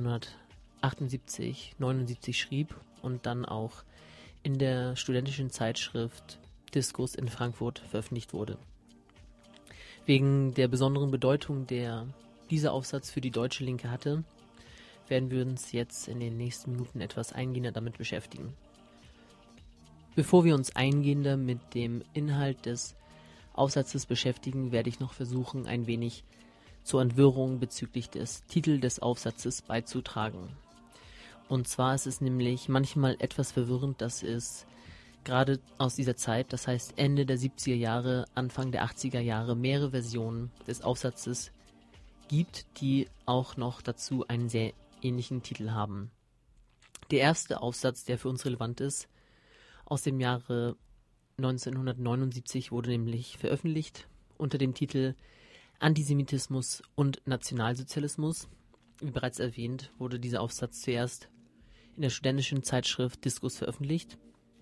1978/79 schrieb und dann auch in der studentischen Zeitschrift Diskurs in Frankfurt veröffentlicht wurde. Wegen der besonderen Bedeutung, der dieser Aufsatz für die deutsche Linke hatte, werden wir uns jetzt in den nächsten Minuten etwas eingehender damit beschäftigen. Bevor wir uns eingehender mit dem Inhalt des Aufsatzes beschäftigen, werde ich noch versuchen, ein wenig zur Entwirrung bezüglich des Titels des Aufsatzes beizutragen. Und zwar ist es nämlich manchmal etwas verwirrend, dass es gerade aus dieser Zeit, das heißt Ende der 70er Jahre, Anfang der 80er Jahre, mehrere Versionen des Aufsatzes gibt, die auch noch dazu einen sehr ähnlichen Titel haben. Der erste Aufsatz, der für uns relevant ist, aus dem Jahre 1979 wurde nämlich veröffentlicht unter dem Titel Antisemitismus und Nationalsozialismus. Wie bereits erwähnt, wurde dieser Aufsatz zuerst in der studentischen Zeitschrift Diskurs veröffentlicht.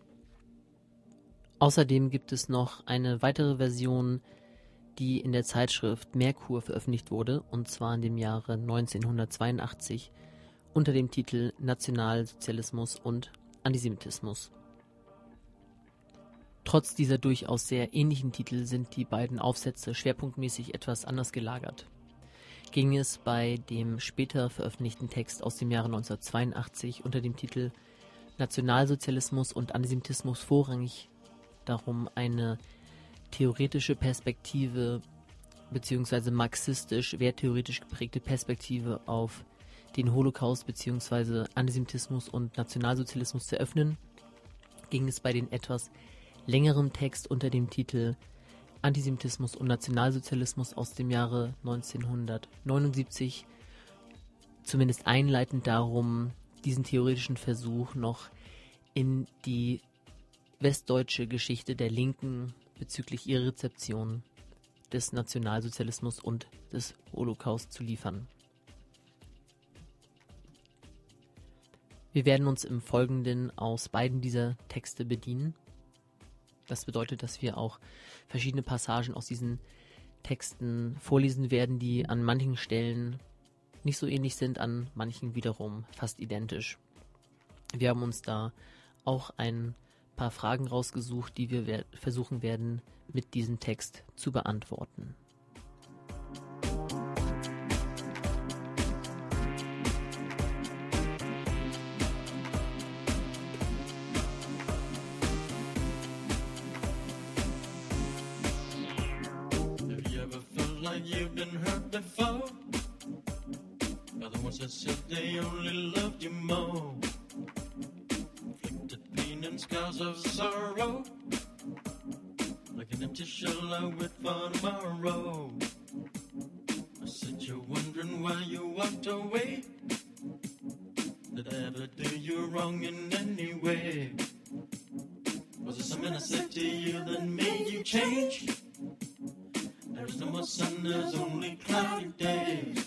Außerdem gibt es noch eine weitere Version, die in der Zeitschrift Merkur veröffentlicht wurde, und zwar in dem Jahre 1982 unter dem Titel Nationalsozialismus und Antisemitismus. Trotz dieser durchaus sehr ähnlichen Titel sind die beiden Aufsätze schwerpunktmäßig etwas anders gelagert. Ging es bei dem später veröffentlichten Text aus dem Jahre 1982 unter dem Titel Nationalsozialismus und Antisemitismus vorrangig darum, eine theoretische Perspektive bzw. marxistisch, werttheoretisch geprägte Perspektive auf den Holocaust bzw. Antisemitismus und Nationalsozialismus zu eröffnen, ging es bei den etwas längerem Text unter dem Titel Antisemitismus und Nationalsozialismus aus dem Jahre 1979 zumindest einleitend darum, diesen theoretischen Versuch noch in die westdeutsche Geschichte der Linken bezüglich ihrer Rezeption des Nationalsozialismus und des Holocaust zu liefern. Wir werden uns im Folgenden aus beiden dieser Texte bedienen. Das bedeutet, dass wir auch verschiedene Passagen aus diesen Texten vorlesen werden, die an manchen Stellen nicht so ähnlich sind, an manchen wiederum fast identisch. Wir haben uns da auch ein paar Fragen rausgesucht, die wir versuchen werden, mit diesem Text zu beantworten. You've been hurt before by the ones that said they only loved you more. Inflicted pain and scars of sorrow, like an empty shell I wait for tomorrow. you're wondering why you walked away. Did I ever do you wrong in any way? Was it something I said to you that made you change? There is no more sun, there's only cloudy days.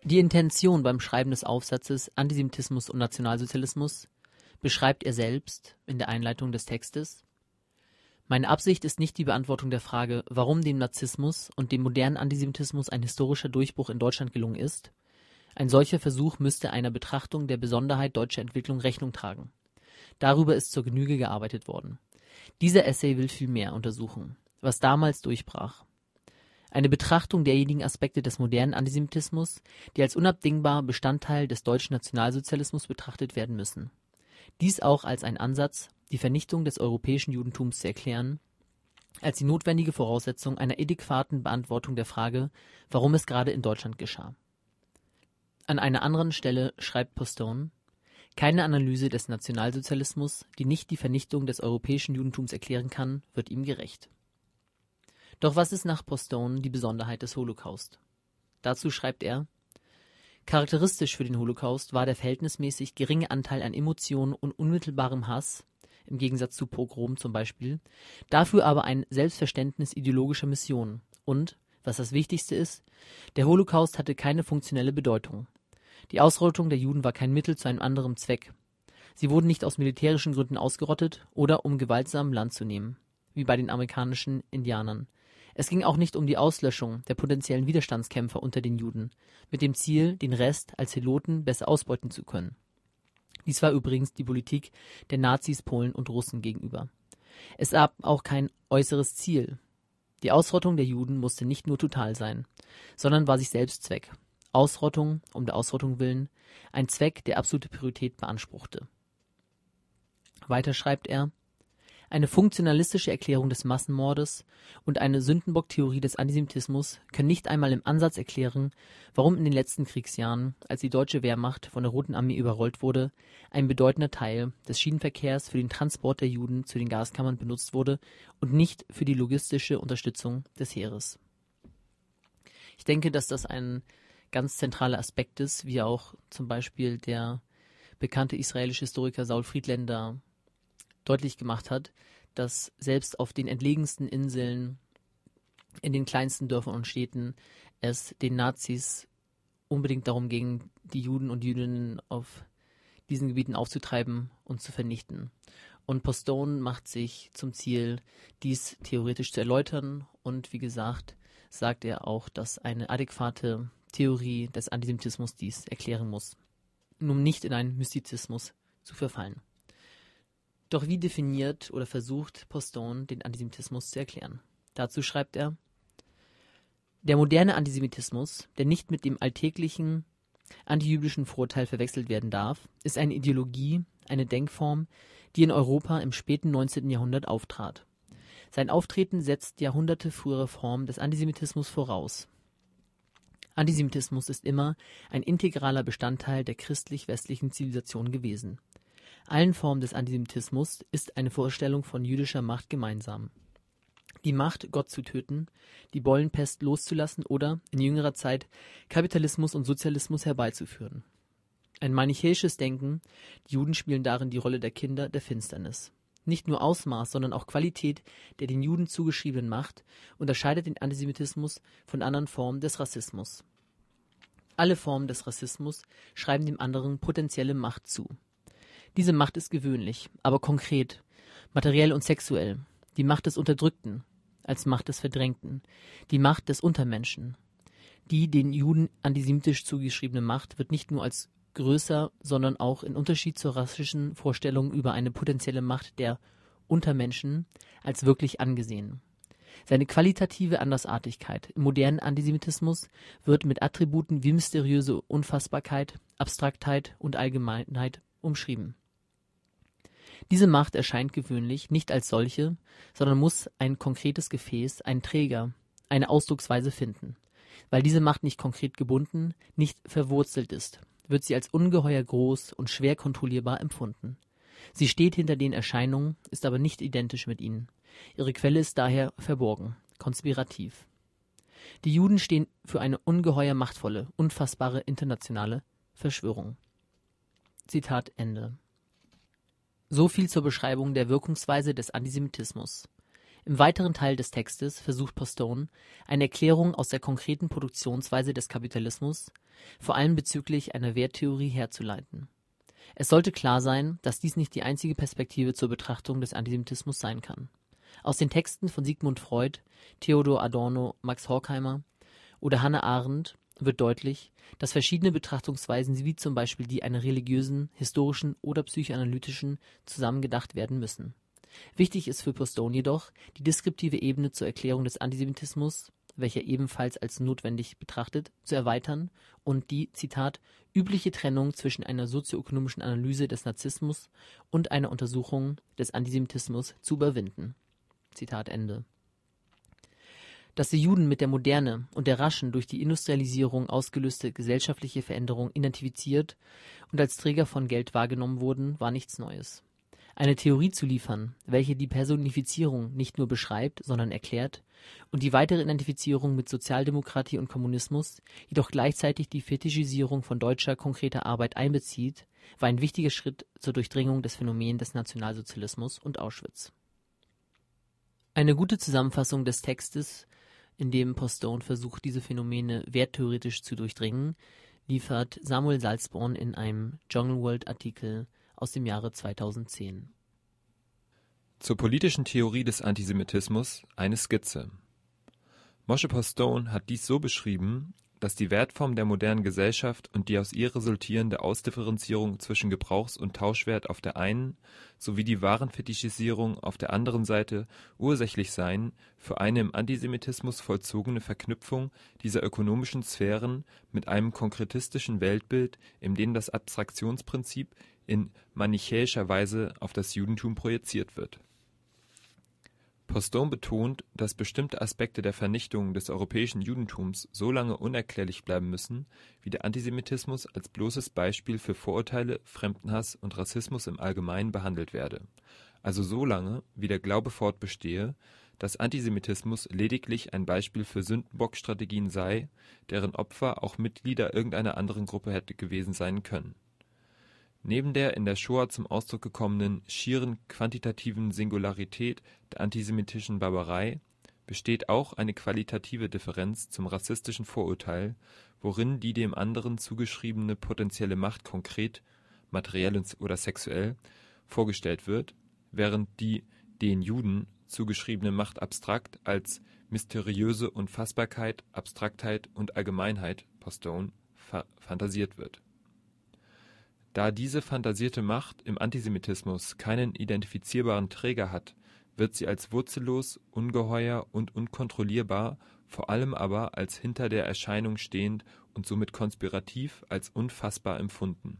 Die Intention beim Schreiben des Aufsatzes Antisemitismus und Nationalsozialismus beschreibt er selbst in der Einleitung des Textes. Meine Absicht ist nicht die Beantwortung der Frage, warum dem Nazismus und dem modernen Antisemitismus ein historischer Durchbruch in Deutschland gelungen ist. Ein solcher Versuch müsste einer Betrachtung der Besonderheit deutscher Entwicklung Rechnung tragen. Darüber ist zur Genüge gearbeitet worden. Dieser Essay will vielmehr untersuchen, was damals durchbrach. Eine Betrachtung derjenigen Aspekte des modernen Antisemitismus, die als unabdingbar Bestandteil des deutschen Nationalsozialismus betrachtet werden müssen. Dies auch als ein Ansatz, die Vernichtung des europäischen Judentums zu erklären, als die notwendige Voraussetzung einer adäquaten Beantwortung der Frage, warum es gerade in Deutschland geschah. An einer anderen Stelle schreibt Postone: Keine Analyse des Nationalsozialismus, die nicht die Vernichtung des europäischen Judentums erklären kann, wird ihm gerecht. Doch was ist nach Postone die Besonderheit des Holocaust? Dazu schreibt er: Charakteristisch für den Holocaust war der verhältnismäßig geringe Anteil an Emotionen und unmittelbarem Hass, im Gegensatz zu Pogrom zum Beispiel, dafür aber ein Selbstverständnis ideologischer Mission und, was das Wichtigste ist, der Holocaust hatte keine funktionelle Bedeutung. Die Ausrottung der Juden war kein Mittel zu einem anderen Zweck. Sie wurden nicht aus militärischen Gründen ausgerottet oder um gewaltsam Land zu nehmen, wie bei den amerikanischen Indianern. Es ging auch nicht um die Auslöschung der potenziellen Widerstandskämpfer unter den Juden, mit dem Ziel, den Rest als Heloten besser ausbeuten zu können. Dies war übrigens die Politik der Nazis Polen und Russen gegenüber. Es gab auch kein äußeres Ziel. Die Ausrottung der Juden musste nicht nur total sein, sondern war sich selbst Zweck. Ausrottung um der Ausrottung willen, ein Zweck, der absolute Priorität beanspruchte. Weiter schreibt er: Eine funktionalistische Erklärung des Massenmordes und eine Sündenbock-Theorie des Antisemitismus können nicht einmal im Ansatz erklären, warum in den letzten Kriegsjahren, als die deutsche Wehrmacht von der Roten Armee überrollt wurde, ein bedeutender Teil des Schienenverkehrs für den Transport der Juden zu den Gaskammern benutzt wurde und nicht für die logistische Unterstützung des Heeres. Ich denke, dass das ein ganz zentraler Aspekt ist, wie auch zum Beispiel der bekannte israelische Historiker Saul Friedländer deutlich gemacht hat, dass selbst auf den entlegensten Inseln, in den kleinsten Dörfern und Städten, es den Nazis unbedingt darum ging, die Juden und Jüdinnen auf diesen Gebieten aufzutreiben und zu vernichten. Und Postone macht sich zum Ziel, dies theoretisch zu erläutern und wie gesagt, sagt er auch, dass eine adäquate Theorie des Antisemitismus dies erklären muss, um nicht in einen Mystizismus zu verfallen. Doch wie definiert oder versucht Postone, den Antisemitismus zu erklären? Dazu schreibt er: Der moderne Antisemitismus, der nicht mit dem alltäglichen antijüdischen Vorurteil verwechselt werden darf, ist eine Ideologie, eine Denkform, die in Europa im späten 19. Jahrhundert auftrat. Sein Auftreten setzt Jahrhunderte frühere Formen des Antisemitismus voraus. Antisemitismus ist immer ein integraler Bestandteil der christlich-westlichen Zivilisation gewesen. Allen Formen des Antisemitismus ist eine Vorstellung von jüdischer Macht gemeinsam. Die Macht, Gott zu töten, die Beulenpest loszulassen oder, in jüngerer Zeit, Kapitalismus und Sozialismus herbeizuführen. Ein manichäisches Denken, die Juden spielen darin die Rolle der Kinder der Finsternis. Nicht nur Ausmaß, sondern auch Qualität der den Juden zugeschriebenen Macht unterscheidet den Antisemitismus von anderen Formen des Rassismus. Alle Formen des Rassismus schreiben dem anderen potenzielle Macht zu. Diese Macht ist gewöhnlich, aber konkret, materiell und sexuell. Die Macht des Unterdrückten als Macht des Verdrängten, die Macht des Untermenschen. Die den Juden antisemitisch zugeschriebene Macht wird nicht nur als größer, sondern auch in Unterschied zur rassischen Vorstellung über eine potenzielle Macht der Untermenschen als wirklich angesehen. Seine qualitative Andersartigkeit im modernen Antisemitismus wird mit Attributen wie mysteriöse Unfassbarkeit, Abstraktheit und Allgemeinheit umschrieben. Diese Macht erscheint gewöhnlich nicht als solche, sondern muss ein konkretes Gefäß, einen Träger, eine Ausdrucksweise finden. Weil diese Macht nicht konkret gebunden, nicht verwurzelt ist, wird sie als ungeheuer groß und schwer kontrollierbar empfunden. Sie steht hinter den Erscheinungen, ist aber nicht identisch mit ihnen. Ihre Quelle ist daher verborgen, konspirativ. Die Juden stehen für eine ungeheuer machtvolle, unfassbare internationale Verschwörung. Zitat Ende. So viel zur Beschreibung der Wirkungsweise des Antisemitismus. Im weiteren Teil des Textes versucht Postone, eine Erklärung aus der konkreten Produktionsweise des Kapitalismus, vor allem bezüglich einer Werttheorie, herzuleiten. Es sollte klar sein, dass dies nicht die einzige Perspektive zur Betrachtung des Antisemitismus sein kann. Aus den Texten von Sigmund Freud, Theodor Adorno, Max Horkheimer oder Hannah Arendt wird deutlich, dass verschiedene Betrachtungsweisen wie zum Beispiel die einer religiösen, historischen oder psychoanalytischen zusammengedacht werden müssen. Wichtig ist für Postone jedoch, die deskriptive Ebene zur Erklärung des Antisemitismus, welcher ebenfalls als notwendig betrachtet, zu erweitern und die, Zitat, übliche Trennung zwischen einer sozioökonomischen Analyse des Nazismus und einer Untersuchung des Antisemitismus zu überwinden. Zitat Ende. Dass die Juden mit der Moderne und der raschen durch die Industrialisierung ausgelöste gesellschaftliche Veränderung identifiziert und als Träger von Geld wahrgenommen wurden, war nichts Neues. Eine Theorie zu liefern, welche die Personifizierung nicht nur beschreibt, sondern erklärt und die weitere Identifizierung mit Sozialdemokratie und Kommunismus, jedoch gleichzeitig die Fetischisierung von deutscher konkreter Arbeit einbezieht, war ein wichtiger Schritt zur Durchdringung des Phänomens des Nationalsozialismus und Auschwitz. Eine gute Zusammenfassung des Textes, in dem Postone versucht, diese Phänomene werttheoretisch zu durchdringen, liefert Samuel Salzborn in einem Jungle World-Artikel aus dem Jahre 2010. Zur politischen Theorie des Antisemitismus eine Skizze. Moshe Postone hat dies so beschrieben, dass die Wertform der modernen Gesellschaft und die aus ihr resultierende Ausdifferenzierung zwischen Gebrauchs- und Tauschwert auf der einen sowie die Warenfetischisierung auf der anderen Seite ursächlich seien für eine im Antisemitismus vollzogene Verknüpfung dieser ökonomischen Sphären mit einem konkretistischen Weltbild, in dem das Abstraktionsprinzip in manichäischer Weise auf das Judentum projiziert wird. Postone betont, dass bestimmte Aspekte der Vernichtung des europäischen Judentums so lange unerklärlich bleiben müssen, wie der Antisemitismus als bloßes Beispiel für Vorurteile, Fremdenhass und Rassismus im Allgemeinen behandelt werde. Also so lange, wie der Glaube fortbestehe, dass Antisemitismus lediglich ein Beispiel für Sündenbockstrategien sei, deren Opfer auch Mitglieder irgendeiner anderen Gruppe hätte gewesen sein können. Neben der in der Shoah zum Ausdruck gekommenen schieren quantitativen Singularität der antisemitischen Barbarei besteht auch eine qualitative Differenz zum rassistischen Vorurteil, worin die dem anderen zugeschriebene potenzielle Macht konkret, materiell oder sexuell, vorgestellt wird, während die den Juden zugeschriebene Macht abstrakt als mysteriöse Unfassbarkeit, Abstraktheit und Allgemeinheit Postone fantasiert wird. Da diese fantasierte Macht im Antisemitismus keinen identifizierbaren Träger hat, wird sie als wurzellos, ungeheuer und unkontrollierbar, vor allem aber als hinter der Erscheinung stehend und somit konspirativ als unfassbar empfunden.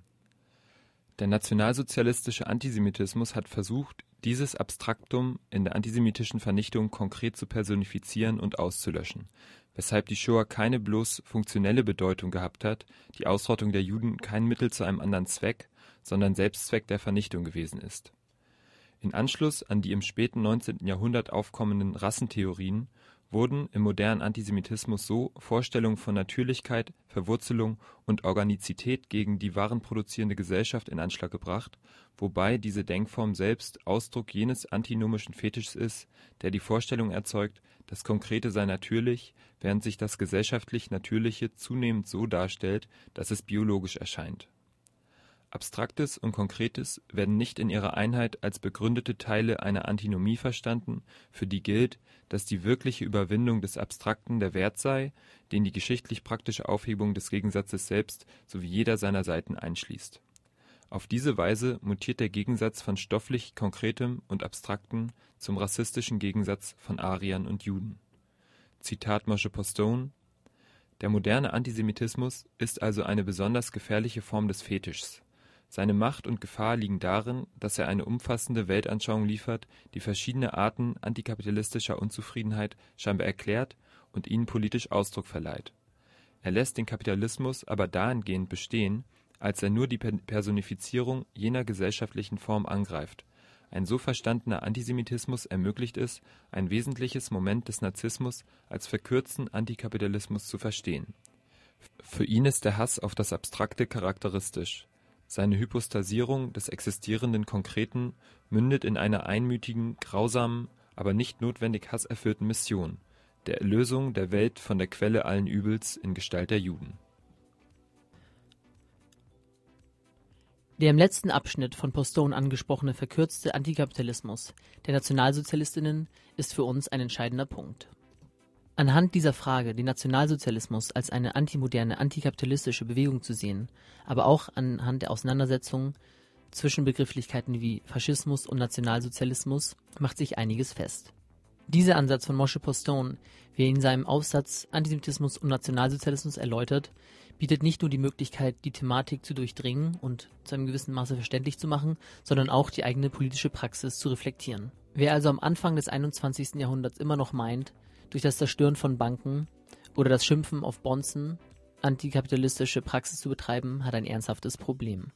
Der nationalsozialistische Antisemitismus hat versucht, dieses Abstraktum in der antisemitischen Vernichtung konkret zu personifizieren und auszulöschen, weshalb die Shoah keine bloß funktionelle Bedeutung gehabt hat, die Ausrottung der Juden kein Mittel zu einem anderen Zweck, sondern Selbstzweck der Vernichtung gewesen ist. In Anschluss an die im späten 19. Jahrhundert aufkommenden Rassentheorien wurden im modernen Antisemitismus so Vorstellungen von Natürlichkeit, Verwurzelung und Organizität gegen die warenproduzierende Gesellschaft in Anschlag gebracht, wobei diese Denkform selbst Ausdruck jenes antinomischen Fetischs ist, der die Vorstellung erzeugt, das Konkrete sei natürlich, während sich das gesellschaftlich Natürliche zunehmend so darstellt, dass es biologisch erscheint. Abstraktes und Konkretes werden nicht in ihrer Einheit als begründete Teile einer Antinomie verstanden, für die gilt, dass die wirkliche Überwindung des Abstrakten der Wert sei, den die geschichtlich-praktische Aufhebung des Gegensatzes selbst sowie jeder seiner Seiten einschließt. Auf diese Weise mutiert der Gegensatz von stofflich Konkretem und Abstraktem zum rassistischen Gegensatz von Ariern und Juden. Zitat Moshe Postone: Der moderne Antisemitismus ist also eine besonders gefährliche Form des Fetischs. Seine Macht und Gefahr liegen darin, dass er eine umfassende Weltanschauung liefert, die verschiedene Arten antikapitalistischer Unzufriedenheit scheinbar erklärt und ihnen politisch Ausdruck verleiht. Er lässt den Kapitalismus aber dahingehend bestehen, als er nur die Personifizierung jener gesellschaftlichen Form angreift. Ein so verstandener Antisemitismus ermöglicht es, ein wesentliches Moment des Nazismus als verkürzten Antikapitalismus zu verstehen. Für ihn ist der Hass auf das Abstrakte charakteristisch. Seine Hypostasierung des existierenden Konkreten mündet in einer einmütigen, grausamen, aber nicht notwendig hasserfüllten Mission, der Erlösung der Welt von der Quelle allen Übels in Gestalt der Juden. Der im letzten Abschnitt von Postone angesprochene verkürzte Antikapitalismus der Nationalsozialistinnen ist für uns ein entscheidender Punkt. Anhand dieser Frage, den Nationalsozialismus als eine antimoderne, antikapitalistische Bewegung zu sehen, aber auch anhand der Auseinandersetzung zwischen Begrifflichkeiten wie Faschismus und Nationalsozialismus, macht sich einiges fest. Dieser Ansatz von Moshe Postone, wie er in seinem Aufsatz Antisemitismus und Nationalsozialismus erläutert, bietet nicht nur die Möglichkeit, die Thematik zu durchdringen und zu einem gewissen Maße verständlich zu machen, sondern auch die eigene politische Praxis zu reflektieren. Wer also am Anfang des 21. Jahrhunderts immer noch meint, durch das Zerstören von Banken oder das Schimpfen auf Bonzen antikapitalistische Praxis zu betreiben, hat ein ernsthaftes Problem.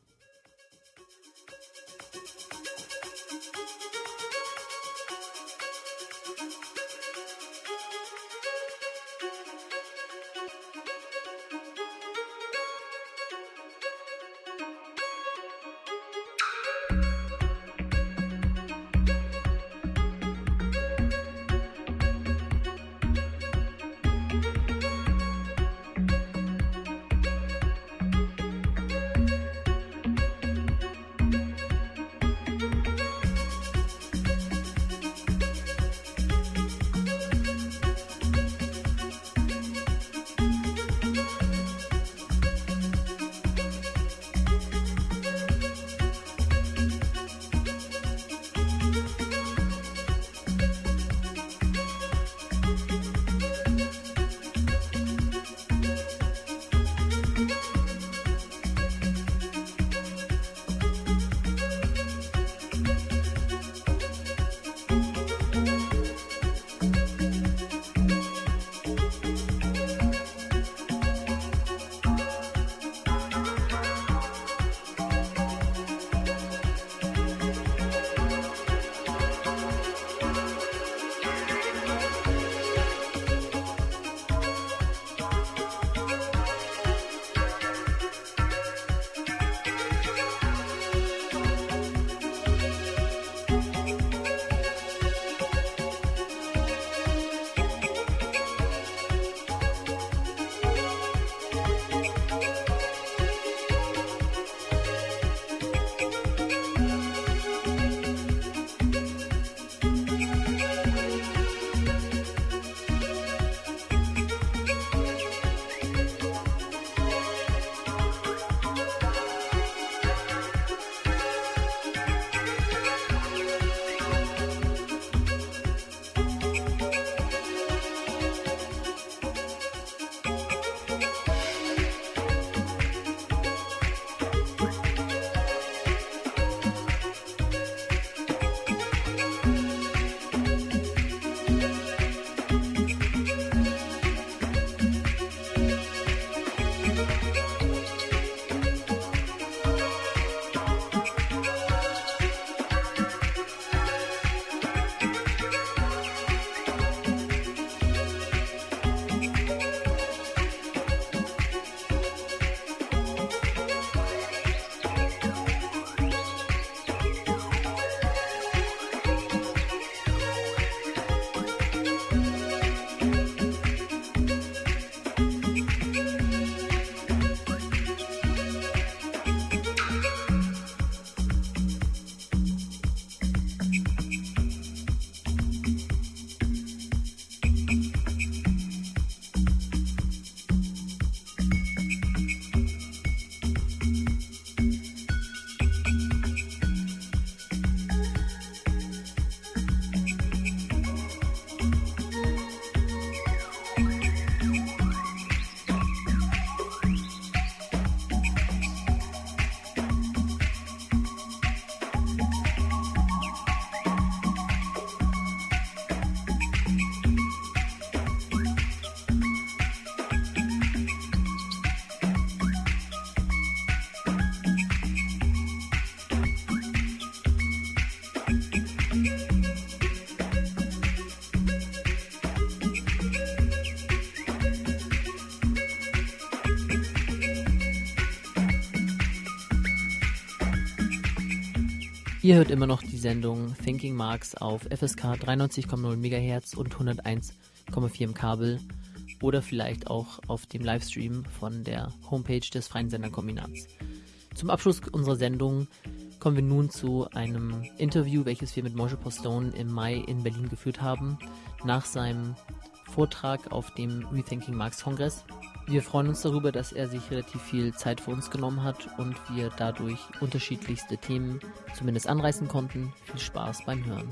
Ihr hört immer noch die Sendung Thinking Marx auf FSK 93,0 MHz und 101,4 im Kabel oder vielleicht auch auf dem Livestream von der Homepage des Freien Senderkombinats. Zum Abschluss unserer Sendung kommen wir nun zu einem Interview, welches wir mit Moishe Postone im Mai in Berlin geführt haben, nach seinem Vortrag auf dem Rethinking Marx Kongress. Wir freuen uns darüber, dass er sich relativ viel Zeit für uns genommen hat und wir dadurch unterschiedlichste Themen zumindest anreißen konnten. Viel Spaß beim Hören.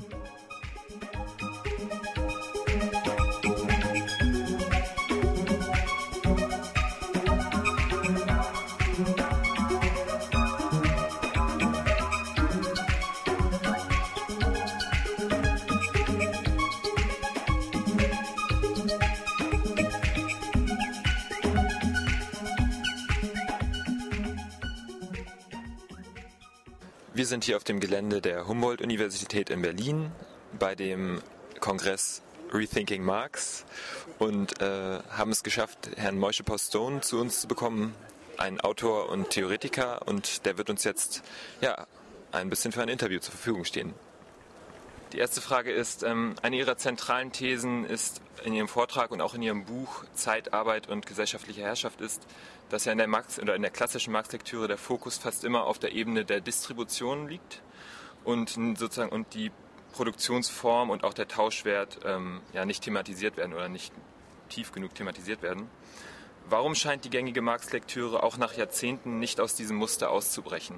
Wir sind hier auf dem Gelände der Humboldt-Universität in Berlin bei dem Kongress Rethinking Marx und haben es geschafft, Herrn Moishe Postone zu uns zu bekommen, ein Autor und Theoretiker, und der wird uns jetzt ein bisschen für ein Interview zur Verfügung stehen. Die erste Frage ist, eine Ihrer zentralen Thesen ist in Ihrem Vortrag und auch in Ihrem Buch Zeit, Arbeit und gesellschaftliche Herrschaft ist, dass ja in der klassischen Marx-Lektüre der Fokus fast immer auf der Ebene der Distribution liegt und sozusagen und die Produktionsform und auch der Tauschwert nicht thematisiert werden oder nicht tief genug thematisiert werden. Warum scheint die gängige Marx-Lektüre auch nach Jahrzehnten nicht aus diesem Muster auszubrechen?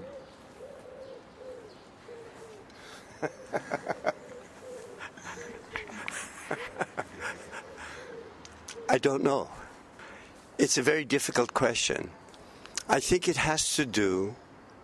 I don't know. It's a very difficult question. I think it has to do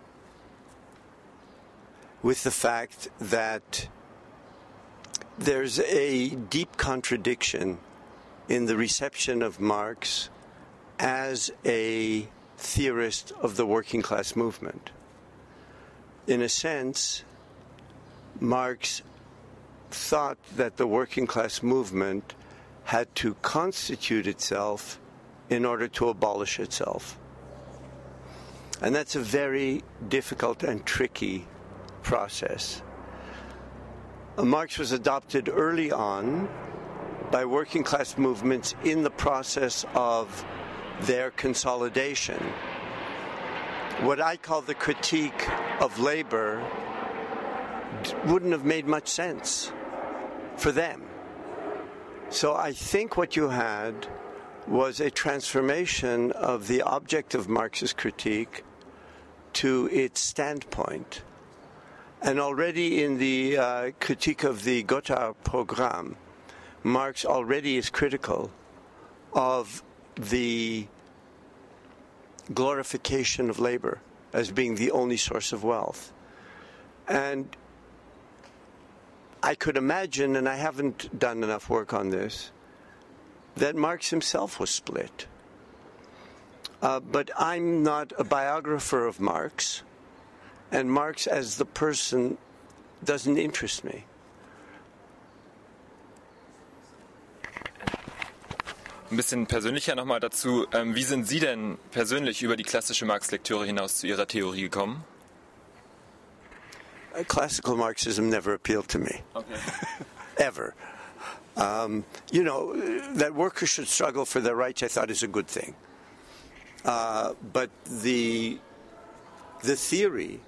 with the fact that there's a deep contradiction in the reception of Marx as a theorist of the working class movement. In a sense, Marx thought that the working class movement had to constitute itself in order to abolish itself. And that's a very difficult and tricky process. Marx was adopted early on by working class movements in the process of their consolidation. What I call the critique of labor wouldn't have made much sense for them. So I think what you had was a transformation of the object of Marx's critique to its standpoint. And already in the critique of the Gotha Programme, Marx already is critical of the glorification of labor as being the only source of wealth. And I could imagine, and I haven't done enough work on this, that Marx himself was split. But I'm not a biographer of Marx, and Marx as the person doesn't interest me. Ein bisschen persönlicher nochmal dazu. Wie sind Sie denn persönlich über die klassische Marx-Lektüre hinaus zu Ihrer Theorie gekommen? Classical Marxism never appealed to me. Okay. Ever. That workers should struggle for their rights, I thought, is a good thing. But the theory,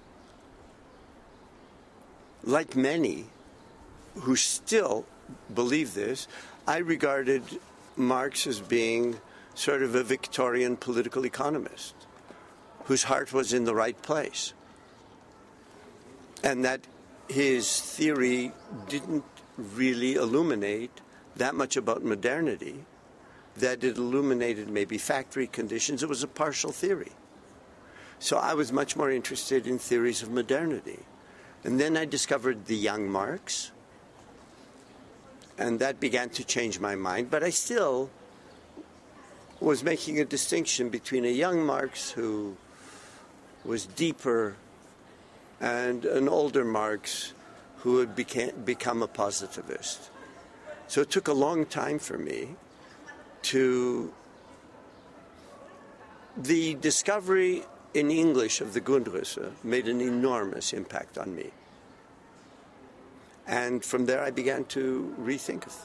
like many who still believe this, I regarded Marx as being sort of a Victorian political economist whose heart was in the right place. And that his theory didn't really illuminate that much about modernity, that it illuminated maybe factory conditions. It was a partial theory. So I was much more interested in theories of modernity. And then I discovered the young Marx, and that began to change my mind. But I still was making a distinction between a young Marx who was deeper and an older Marx who had become a positivist. So it took a long time for me to... The discovery in English of the Grundrisse made an enormous impact on me. And from there I began to rethink it.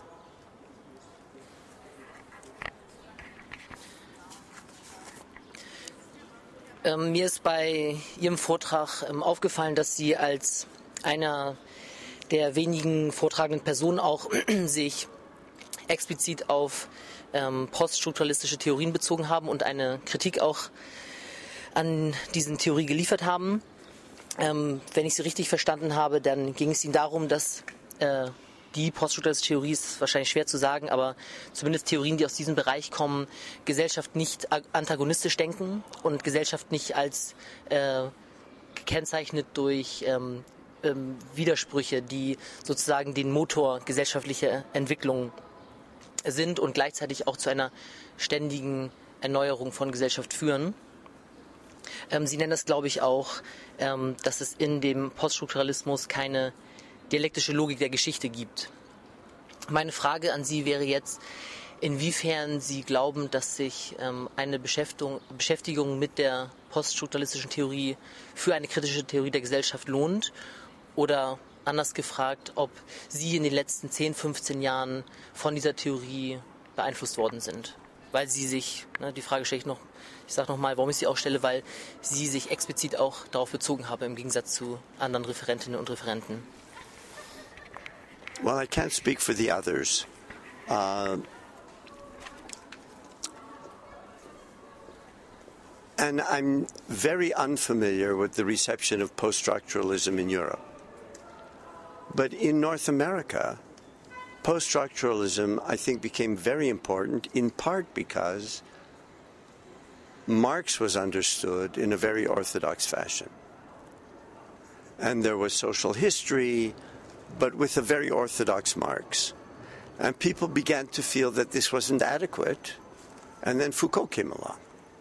Mir ist bei Ihrem Vortrag aufgefallen, dass Sie als einer der wenigen vortragenden Personen auch sich explizit auf poststrukturalistische Theorien bezogen haben und eine Kritik auch an diesen Theorien geliefert haben. Wenn ich Sie richtig verstanden habe, dann ging es Ihnen darum, dass die poststrukturalistische Theorie, ist wahrscheinlich schwer zu sagen, aber zumindest Theorien, die aus diesem Bereich kommen, Gesellschaft nicht antagonistisch denken und Gesellschaft nicht als gekennzeichnet durch Widersprüche, die sozusagen den Motor gesellschaftlicher Entwicklung sind und gleichzeitig auch zu einer ständigen Erneuerung von Gesellschaft führen. Sie nennen das, glaube ich, auch, dass es in dem Poststrukturalismus keine dialektische Logik der Geschichte gibt. Meine Frage an Sie wäre jetzt, inwiefern Sie glauben, dass sich eine Beschäftigung mit der poststrukturalistischen Theorie für eine kritische Theorie der Gesellschaft lohnt, oder anders gefragt, ob Sie in den letzten 10, 15 Jahren von dieser Theorie beeinflusst worden sind. Weil Sie sich, die Frage stelle ich sage nochmal, warum ich sie auch stelle, weil Sie sich explizit auch darauf bezogen haben, im Gegensatz zu anderen Referentinnen und Referenten. Well, I can't speak for the others. And I'm very unfamiliar with the reception of post-structuralism in Europe. But in North America, post-structuralism, I think, became very important, in part because Marx was understood in a very orthodox fashion. And there was social history, but with a very orthodox Marx. And people began to feel that this wasn't adequate, and then Foucault came along.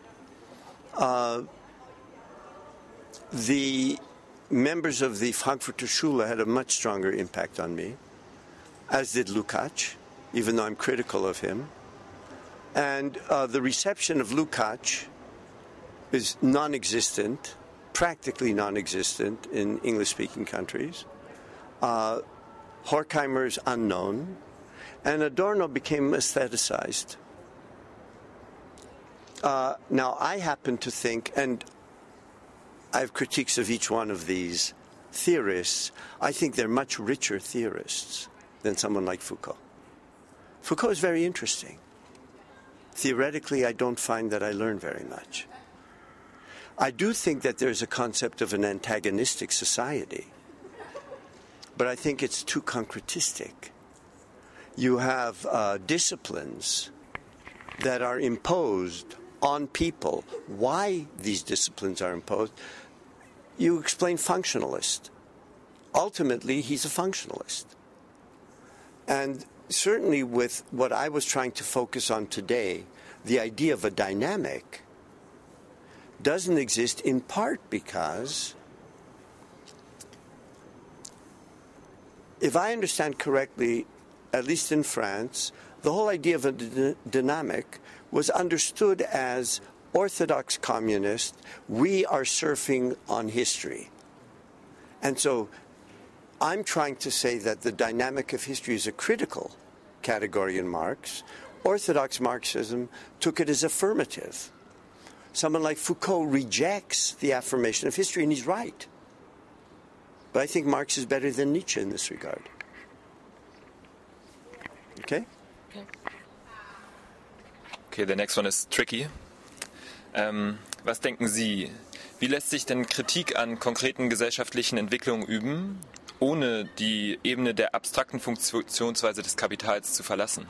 The members of the Frankfurter Schule had a much stronger impact on me, as did Lukács, even though I'm critical of him. And the reception of Lukács is non-existent, practically non-existent in English-speaking countries. Horkheimer is unknown, and Adorno became aestheticized. Now, I happen to think, and I have critiques of each one of these theorists, I think they're much richer theorists than someone like Foucault. Foucault is very interesting. Theoretically, I don't find that I learn very much. I do think that there's a concept of an antagonistic society, but I think it's too concretistic. You have disciplines that are imposed on people. Why these disciplines are imposed, you explain functionalist. Ultimately, he's a functionalist. And certainly with what I was trying to focus on today, the idea of a dynamic doesn't exist, in part because, if I understand correctly, at least in France, the whole idea of a dynamic was understood as orthodox communist, we are surfing on history. And so I'm trying to say that the dynamic of history is a critical category in Marx. Orthodox Marxism took it as affirmative. Someone like Foucault rejects the affirmation of history, and he's right. But I think Marx is better than Nietzsche in this regard. Okay? Okay, the next one is tricky. Was denken Sie? Wie lässt sich denn Kritik an konkreten gesellschaftlichen Entwicklungen üben, ohne die Ebene der abstrakten Funktionsweise des Kapitals zu verlassen?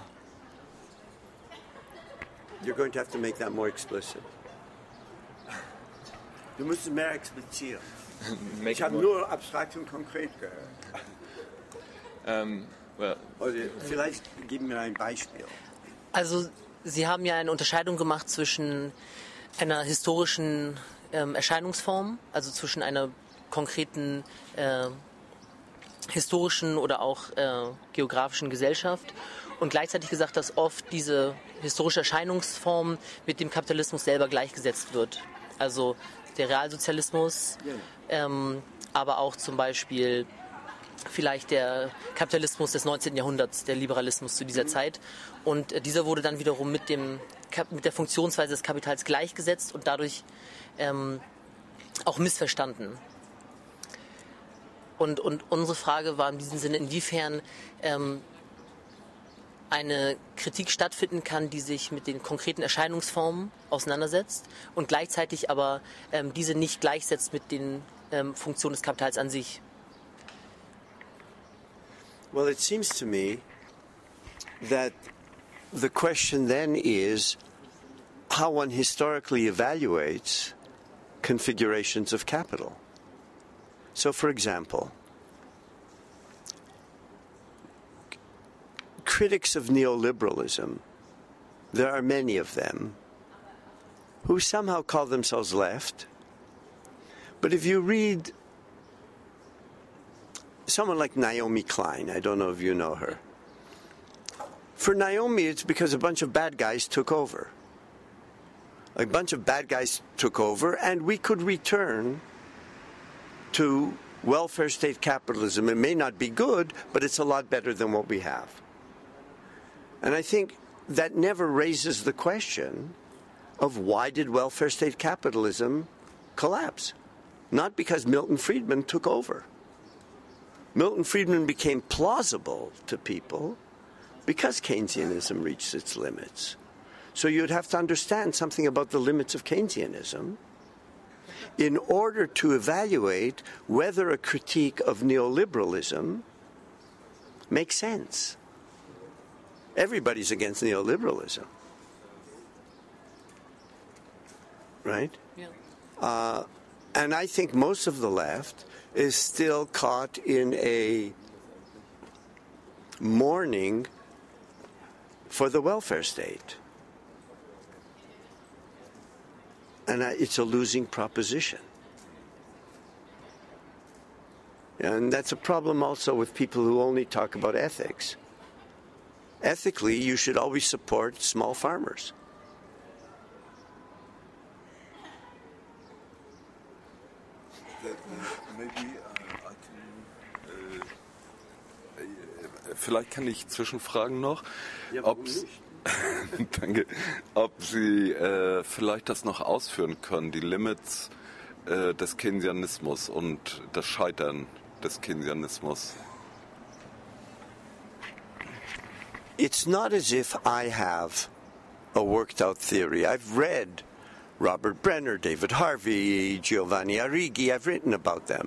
You're going to have to make that more explicit. Du musst es mehr explizieren. Ich habe nur abstrakt und konkret gehört. Vielleicht geben wir ein Beispiel. Also, Sie haben ja eine Unterscheidung gemacht zwischen einer historischen Erscheinungsform, also zwischen einer konkreten historischen oder auch geografischen Gesellschaft, und gleichzeitig gesagt, dass oft diese historische Erscheinungsform mit dem Kapitalismus selber gleichgesetzt wird. Also der Realsozialismus, aber auch zum Beispiel vielleicht der Kapitalismus des 19. Jahrhunderts, der Liberalismus zu dieser Zeit. Und dieser wurde dann wiederum mit der Funktionsweise des Kapitals gleichgesetzt und dadurch auch missverstanden. Und unsere Frage war in diesem Sinne, inwiefern eine Kritik stattfinden kann, die sich mit den konkreten Erscheinungsformen auseinandersetzt und gleichzeitig aber diese nicht gleichsetzt mit den Funktionen des Kapitals an sich. Well, it seems to me that the question then is how one historically evaluates configurations of capital. So, for example, critics of neoliberalism, there are many of them, who somehow call themselves left. But if you read someone like Naomi Klein, I don't know if you know her. For Naomi, it's because a bunch of bad guys took over. A bunch of bad guys took over, and we could return to welfare state capitalism. It may not be good, but it's a lot better than what we have. And I think that never raises the question of why did welfare state capitalism collapse? Not because Milton Friedman took over. Milton Friedman became plausible to people because Keynesianism reached its limits. So you'd have to understand something about the limits of Keynesianism in order to evaluate whether a critique of neoliberalism makes sense. Everybody's against neoliberalism, right? Yeah. And I think most of the left is still caught in a mourning for the welfare state. And it's a losing proposition. And that's a problem also with people who only talk about ethics. Ethically, you should always support small farmers. Vielleicht kann ich zwischenfragen noch, Ja, danke, ob Sie vielleicht das noch ausführen können, die Limits des Keynesianismus und das Scheitern des Keynesianismus. It's not as if I have a worked out theory. I've read Robert Brenner, David Harvey, Giovanni Arrighi. I've written about them.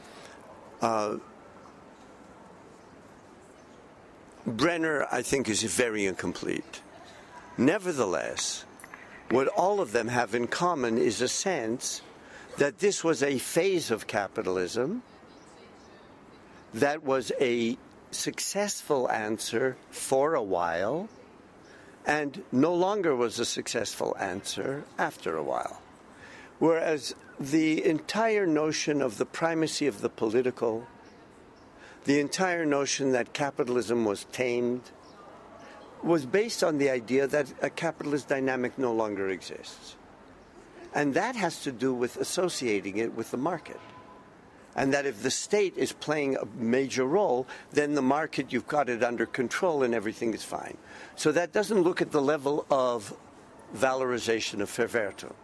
Brenner, I think, is very incomplete. Nevertheless, what all of them have in common is a sense that this was a phase of capitalism that was a successful answer for a while and no longer was a successful answer after a while. Whereas the entire notion of the primacy of the political, the entire notion that capitalism was tamed, was based on the idea that a capitalist dynamic no longer exists. And that has to do with associating it with the market. And that if the state is playing a major role, then the market, you've got it under control and everything is fine. So that doesn't look at the level of valorization of Verwertung.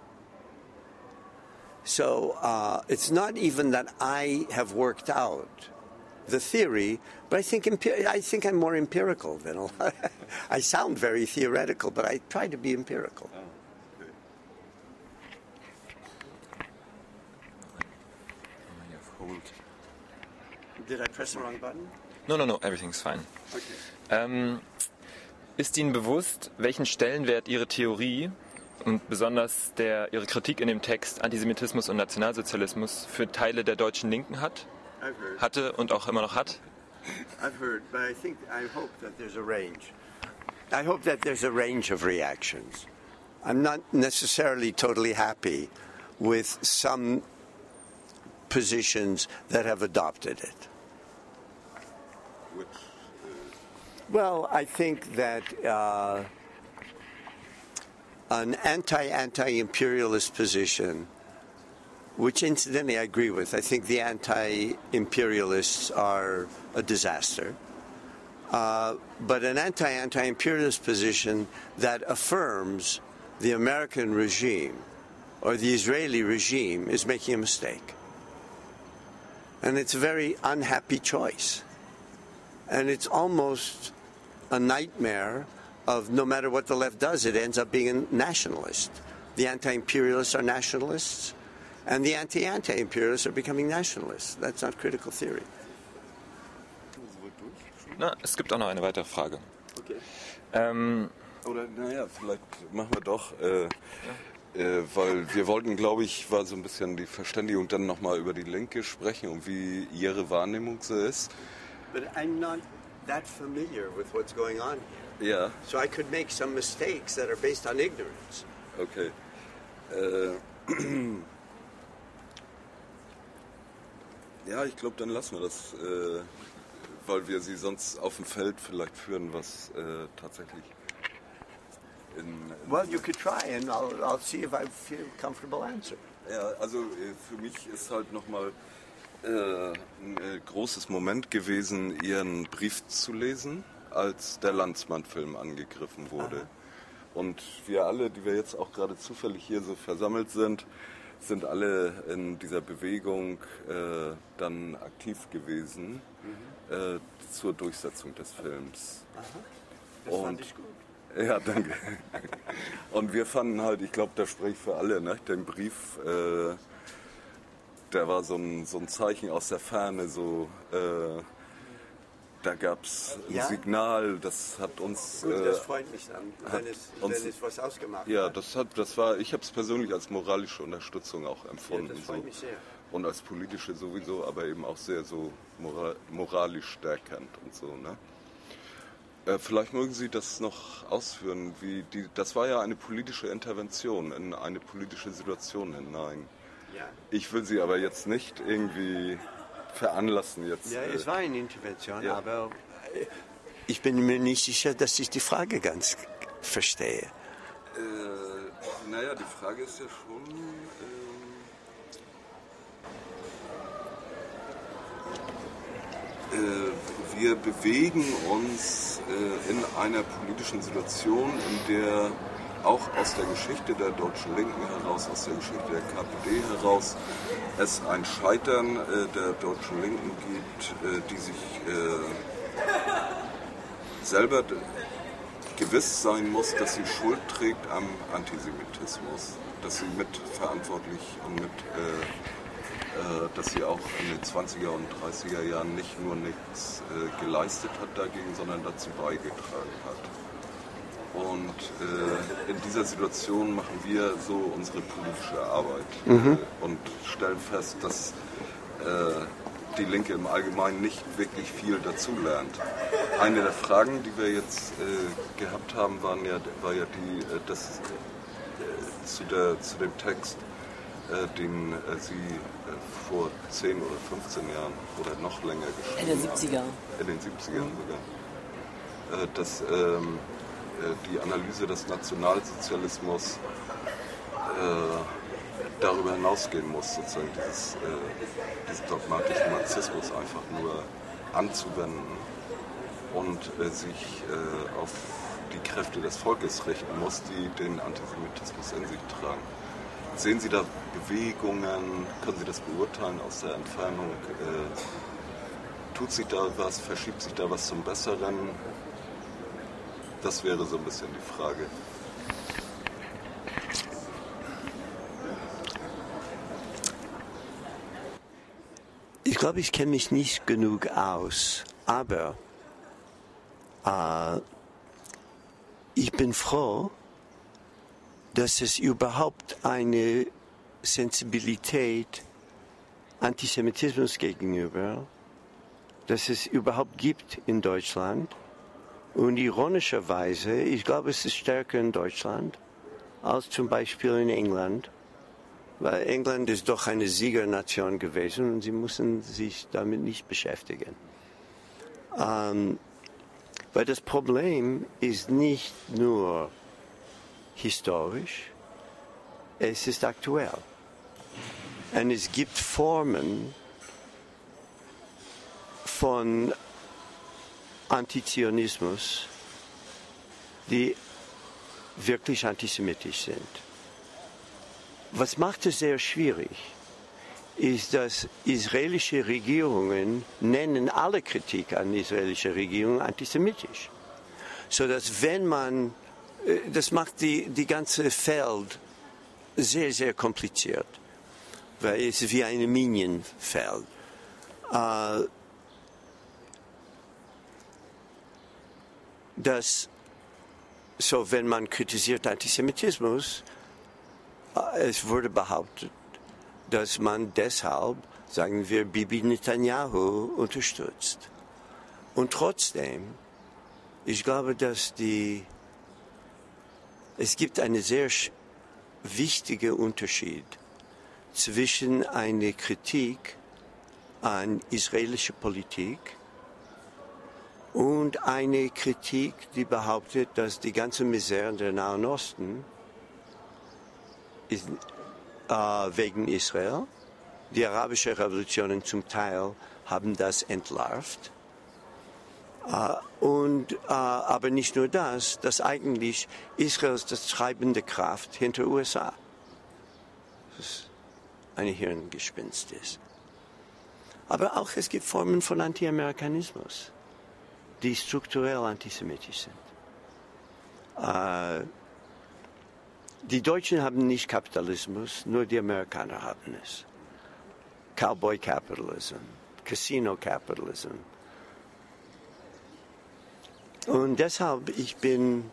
So it's not even that I have worked out the theory, but I think I'm more empirical than a lot. I sound very theoretical, but I try to be empirical. Did I press the wrong button? No, everything's fine. Okay. Ist Ihnen bewusst, welchen Stellenwert Ihre Theorie und besonders Ihre Kritik in dem Text Antisemitismus und Nationalsozialismus für Teile der deutschen Linken hatte und auch immer noch hat? I've heard, but I hope that there's a range. I hope that there's a range of reactions. I'm not necessarily totally happy with some positions that have adopted it. Well, I think that an anti-imperialist position which incidentally I agree with. I think the anti-imperialists are a disaster. But an anti-imperialist position that affirms the American regime or the Israeli regime is making a mistake. And it's a very unhappy choice. And it's almost a nightmare of no matter what the left does, it ends up being a nationalist. The anti-imperialists are nationalists, and the anti-imperialists are becoming nationalists. That's not critical theory. Na, es gibt auch noch eine weitere Frage. Okay. Oder naja, vielleicht machen wir doch, weil wir wollten, glaube ich, war so ein bisschen die Verständigung dann nochmal über die Linke sprechen und wie Ihre Wahrnehmung so ist. But I'm not that familiar with what's going on here. Ja. So I could make some mistakes that are based on ignorance. Okay. Ja, ich glaube, dann lassen wir das, weil wir sie sonst auf dem Feld vielleicht führen, was tatsächlich Well, you could try and I'll see if I feel comfortable answering. Ja, also für mich ist halt nochmal ein großes Moment gewesen, Ihren Brief zu lesen, als der Landsmann-Film angegriffen wurde. Aha. Und wir alle, die wir jetzt auch gerade zufällig hier so versammelt sind alle in dieser Bewegung dann aktiv gewesen zur Durchsetzung des Films. Aha. Das fand ich gut. Ja, danke. Und wir fanden halt, ich glaube, das spricht für alle, ne? Den Brief, der war so ein Zeichen aus der Ferne, so, da gab es ein Signal, das hat uns... Gut, das freut mich dann, wenn es was ausgemacht hat. Ja, ich habe es persönlich als moralische Unterstützung auch empfunden. Ja, das freut mich sehr. Und als politische sowieso, aber eben auch sehr so moralisch stärkend und so, ne? Vielleicht mögen Sie das noch ausführen, das war ja eine politische Intervention in eine politische Situation hinein. Ja. Ich will Sie aber jetzt nicht irgendwie veranlassen jetzt. Ja, es war eine Intervention, ja. Aber ich bin mir nicht sicher, dass ich die Frage ganz verstehe. Naja, die Frage ist ja schon... wir bewegen uns in einer politischen Situation, in der auch aus der Geschichte der Deutschen Linken heraus, aus der Geschichte der KPD heraus, es ein Scheitern der Deutschen Linken gibt, die sich selber gewiss sein muss, dass sie Schuld trägt am Antisemitismus, dass sie mitverantwortlich und dass sie auch in den 20er und 30er Jahren nicht nur nichts geleistet hat dagegen, sondern dazu beigetragen hat. Und in dieser Situation machen wir so unsere politische Arbeit und stellen fest, dass die Linke im Allgemeinen nicht wirklich viel dazulernt. Eine der Fragen, die wir jetzt gehabt haben, war ja die, zu dem Text, den Sie vor 10 oder 15 Jahren oder noch länger geschrieben haben. In den 70ern sogar. Dass die Analyse des Nationalsozialismus darüber hinausgehen muss, sozusagen diesen dogmatischen Marxismus einfach nur anzuwenden und sich auf die Kräfte des Volkes richten muss, die den Antisemitismus in sich tragen. Sehen Sie da Bewegungen? Können Sie das beurteilen aus der Entfernung? Tut sich da was? Verschiebt sich da was zum Besseren? Das wäre so ein bisschen die Frage. Ich glaube, ich kenne mich nicht genug aus, aber ich bin froh, dass es überhaupt eine Sensibilität Antisemitismus gegenüber, dass es überhaupt gibt in Deutschland. Und ironischerweise, ich glaube, es ist stärker in Deutschland als zum Beispiel in England, weil England ist doch eine Siegernation gewesen und sie müssen sich damit nicht beschäftigen. Weil das Problem ist nicht nur historisch, es ist aktuell. Und es gibt Formen von Antizionismus, die wirklich antisemitisch sind. Was macht es sehr schwierig, ist, dass israelische Regierungen nennen alle Kritik an israelische Regierungen antisemitisch. So dass wenn man, das macht die ganze Feld sehr, sehr kompliziert, weil es ist wie ein Minenfeld. So wenn man kritisiert Antisemitismus, es wurde behauptet, dass man deshalb, sagen wir, Bibi Netanyahu unterstützt. Und trotzdem, ich glaube, dass es gibt einen sehr wichtigen Unterschied zwischen einer Kritik an israelischer Politik und eine Kritik, die behauptet, dass die ganze Misere der Nahen Osten ist, wegen Israel. Die arabischen Revolutionen zum Teil haben das entlarvt. Aber nicht nur das, dass eigentlich Israel ist das treibende Kraft hinter USA. Das eine Hirngespinst ist. Aber auch es gibt Formen von Anti-Amerikanismus, die strukturell antisemitisch sind. Die Deutschen haben nicht Kapitalismus, nur die Amerikaner haben es. Cowboy Capitalism, Casino Capitalism. Und deshalb, ich finde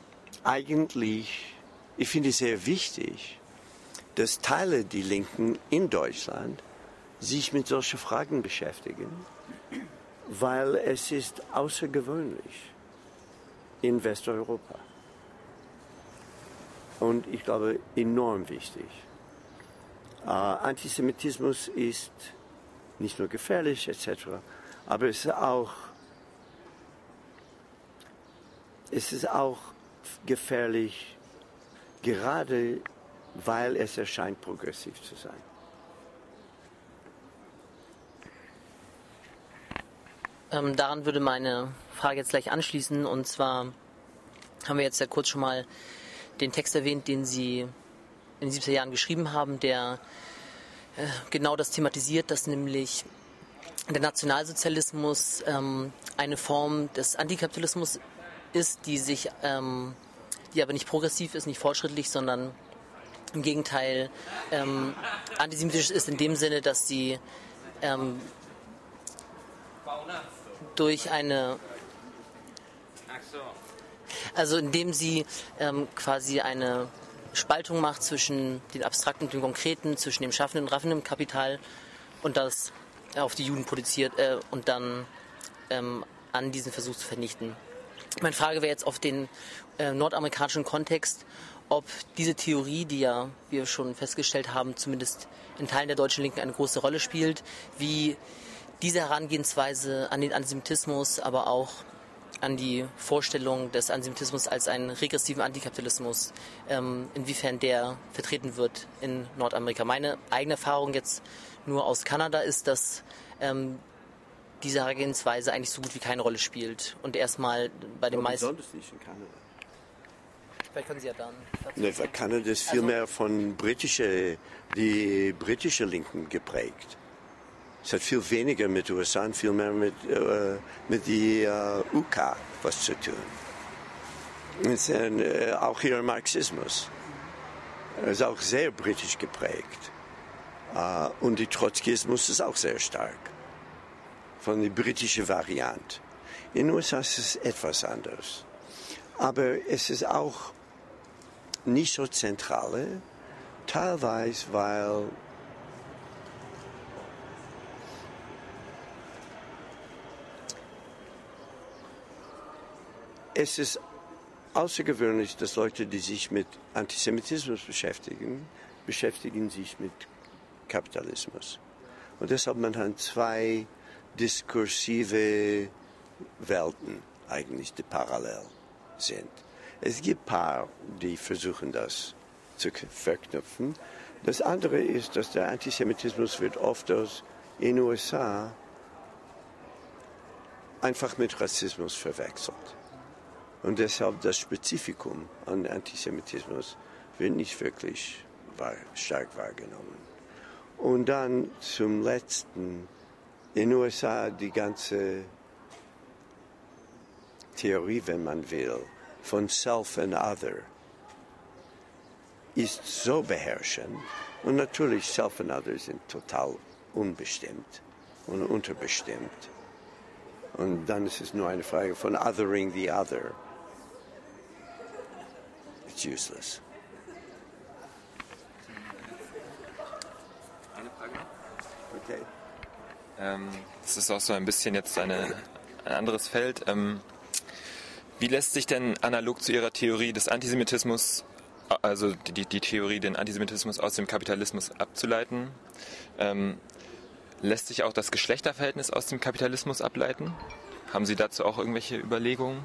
es sehr wichtig, dass Teile der Linken in Deutschland sich mit solchen Fragen beschäftigen, weil es ist außergewöhnlich in Westeuropa. Und ich glaube, enorm wichtig. Antisemitismus ist nicht nur gefährlich etc., aber es ist auch gefährlich, gerade weil es erscheint, progressiv zu sein. Daran würde meine Frage jetzt gleich anschließen. Und zwar haben wir jetzt ja kurz schon mal den Text erwähnt, den Sie in den 70er Jahren geschrieben haben, der genau das thematisiert, dass nämlich der Nationalsozialismus eine Form des Antikapitalismus ist, die aber nicht progressiv ist, nicht fortschrittlich, sondern im Gegenteil antisemitisch ist in dem Sinne, dass sie indem sie quasi eine Spaltung macht zwischen dem Abstrakten und dem Konkreten, zwischen dem schaffenden und raffenden Kapital und das auf die Juden produziert und dann an diesen Versuch zu vernichten. Meine Frage wäre jetzt auf den nordamerikanischen Kontext, ob diese Theorie, die ja, wie wir schon festgestellt haben, zumindest in Teilen der deutschen Linken eine große Rolle spielt, wie diese Herangehensweise an den Antisemitismus, aber auch an die Vorstellung des Antisemitismus als einen regressiven Antikapitalismus, inwiefern der vertreten wird in Nordamerika. Meine eigene Erfahrung jetzt nur aus Kanada ist, dass diese Herangehensweise eigentlich so gut wie keine Rolle spielt und erstmal bei den meisten... Besonders nicht in Kanada. Vielleicht können Sie ja dann... Weil Kanada ist viel mehr von die britische Linken geprägt. Es hat viel weniger mit USA und viel mehr mit der UK was zu tun. Es ist auch hier Marxismus. Es ist auch sehr britisch geprägt. Und der Trotzkismus ist auch sehr stark. Von der britischen Variante. In den USA ist es etwas anders. Aber es ist auch nicht so zentral, teilweise weil es ist außergewöhnlich, dass Leute, die sich mit Antisemitismus beschäftigen sich mit Kapitalismus. Und deshalb man hat zwei diskursive Welten eigentlich, die parallel sind. Es gibt ein paar, die versuchen das zu verknüpfen. Das andere ist, dass der Antisemitismus wird oft in den USA einfach mit Rassismus verwechselt. Und deshalb das Spezifikum an Antisemitismus wird nicht wirklich stark wahrgenommen. Und dann zum Letzten, in den USA die ganze Theorie, wenn man will, von Self and Other ist so beherrschend. Und natürlich, Self and Other sind total unbestimmt und unterbestimmt. Und dann ist es nur eine Frage von othering the other. It's useless. Eine Frage? Okay. Das ist auch so ein bisschen jetzt ein anderes Feld. Wie lässt sich denn analog zu Ihrer Theorie des Antisemitismus, also die Theorie, den Antisemitismus aus dem Kapitalismus abzuleiten, lässt sich auch das Geschlechterverhältnis aus dem Kapitalismus ableiten? Haben Sie dazu auch irgendwelche Überlegungen?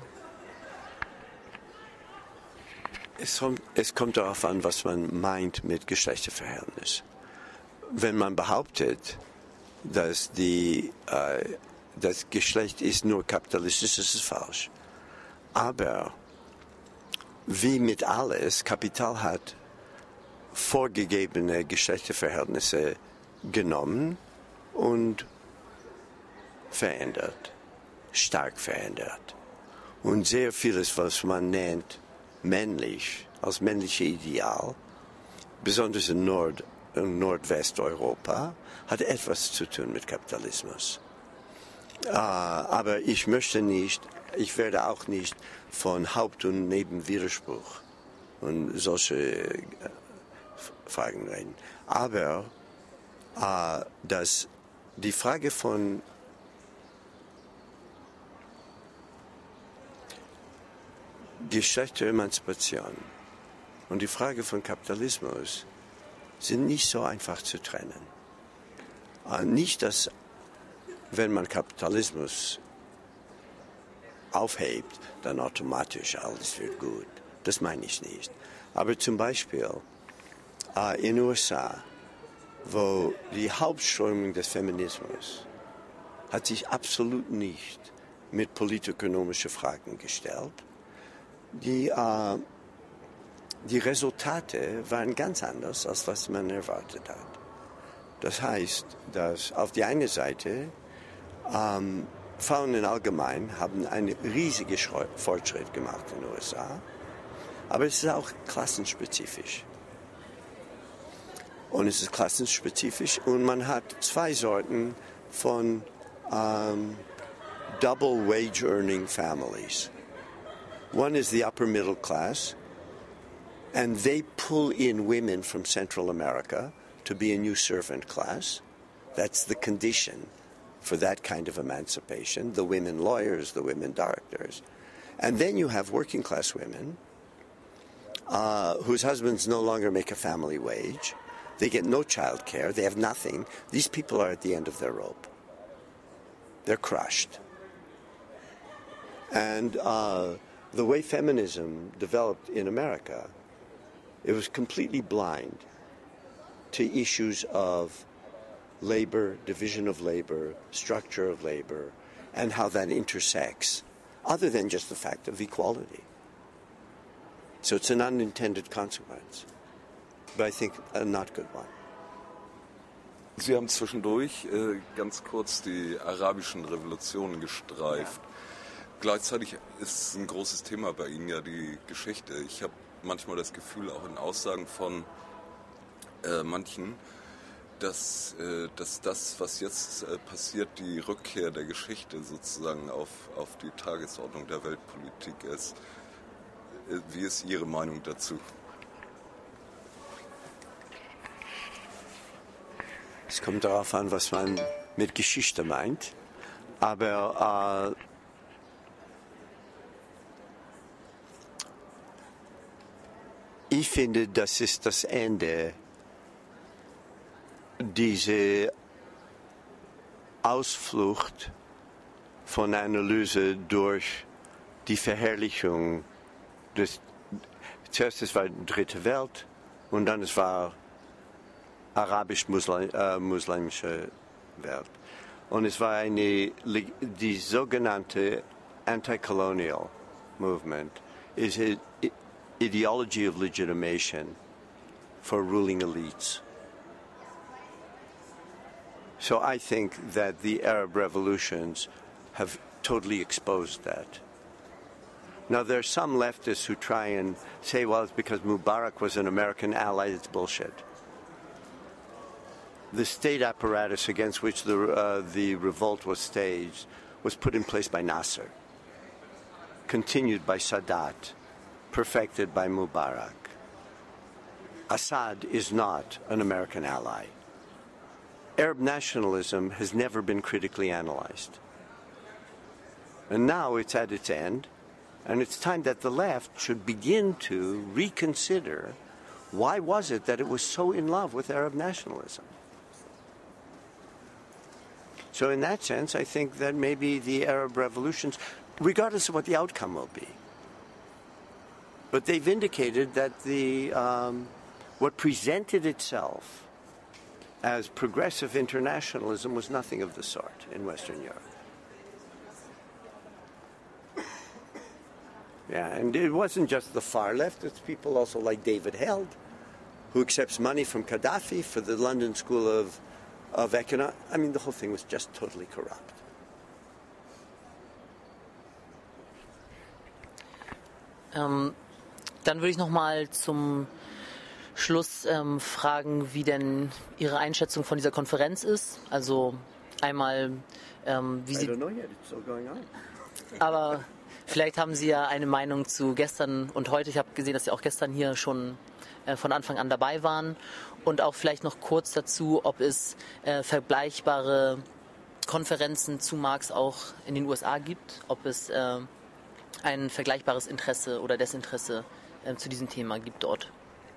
Es kommt darauf an, was man meint mit Geschlechterverhältnis. Wenn man behauptet, dass das Geschlecht ist nur kapitalistisch, ist es falsch. Aber wie mit alles, Kapital hat vorgegebene Geschlechterverhältnisse genommen und verändert, stark verändert. Und sehr vieles, was man nennt männlich, als männliches Ideal, besonders in Nordwesteuropa, hat etwas zu tun mit Kapitalismus. Aber ich werde auch nicht von Haupt- und Nebenwiderspruch und solche Fragen reden. Aber die Frage von Geschlechteremanzipation und die Frage von Kapitalismus sind nicht so einfach zu trennen. Nicht, dass wenn man Kapitalismus aufhebt, dann automatisch alles wird gut. Das meine ich nicht. Aber zum Beispiel in den USA, wo die Hauptströmung des Feminismus hat sich absolut nicht mit politökonomischen Fragen gestellt. Die Resultate waren ganz anders, als was man erwartet hat. Das heißt, dass auf die eine Seite Frauen im Allgemeinen haben einen riesigen Fortschritt gemacht in den USA, aber es ist auch klassenspezifisch. Und es ist klassenspezifisch und man hat zwei Sorten von double wage earning families. One is the upper middle class, and they pull in women from Central America to be a new servant class. That's the condition for that kind of emancipation, the women lawyers, the women doctors. And then you have working class women whose husbands no longer make a family wage. They get no child care. They have nothing. These people are at the end of their rope. They're crushed. And the way feminism developed in America, it was completely blind to issues of labor, division of labor, structure of labor, and how that intersects, other than just the fact of equality. So it's an unintended consequence, but I think a not good one. Sie haben zwischendurch ganz kurz die arabischen Revolutionen gestreift. Gleichzeitig ist es ein großes Thema bei Ihnen ja die Geschichte. Ich habe manchmal das Gefühl, auch in Aussagen von manchen, dass das, was jetzt passiert, die Rückkehr der Geschichte sozusagen auf die Tagesordnung der Weltpolitik ist. Wie ist Ihre Meinung dazu? Es kommt darauf an, was man mit Geschichte meint. Aber ich finde, das ist das Ende, diese Ausflucht von Analyse durch die Verherrlichung zuerst es war die dritte Welt und dann es war arabisch-muslimische Welt. Und es war die sogenannte Anti-Colonial Movement is an ideology of legitimation for ruling elites. So I think that the Arab revolutions have totally exposed that. Now, there are some leftists who try and say, well, it's because Mubarak was an American ally. It's bullshit. The state apparatus against which the revolt was staged was put in place by Nasser, continued by Sadat, perfected by Mubarak. Assad is not an American ally. Arab nationalism has never been critically analyzed. And now it's at its end, and it's time that the left should begin to reconsider why was it that it was so in love with Arab nationalism. So in that sense, I think that maybe the Arab revolutions, regardless of what the outcome will be, but they've indicated that what presented itself as progressive internationalism was nothing of the sort in Western Europe. Yeah, and it wasn't just the far left, it's people also like David Held, who accepts money from Gaddafi for the London School of Economics. I mean, the whole thing was just totally corrupt. Dann würde ich noch mal zum Schluss fragen, wie denn Ihre Einschätzung von dieser Konferenz ist. Also einmal, wie Sie... I don't know yet, it's still going on. Aber vielleicht haben Sie ja eine Meinung zu gestern und heute. Ich habe gesehen, dass Sie auch gestern hier schon von Anfang an dabei waren. Und auch vielleicht noch kurz dazu, ob es vergleichbare Konferenzen zu Marx auch in den USA gibt, ob es ein vergleichbares Interesse oder Desinteresse zu diesem Thema gibt dort.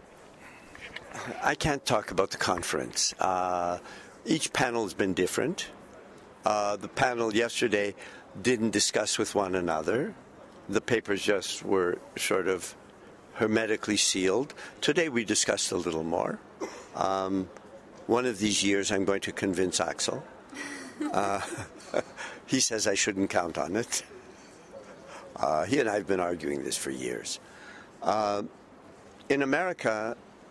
I can't talk about the conference. Each panel has been different. The panel yesterday didn't discuss with one another. The papers just were sort of hermetically sealed. Today we discussed a little more. One of these years I'm going to convince Axel. He says I shouldn't count on it. He and I have been arguing this for years. In America,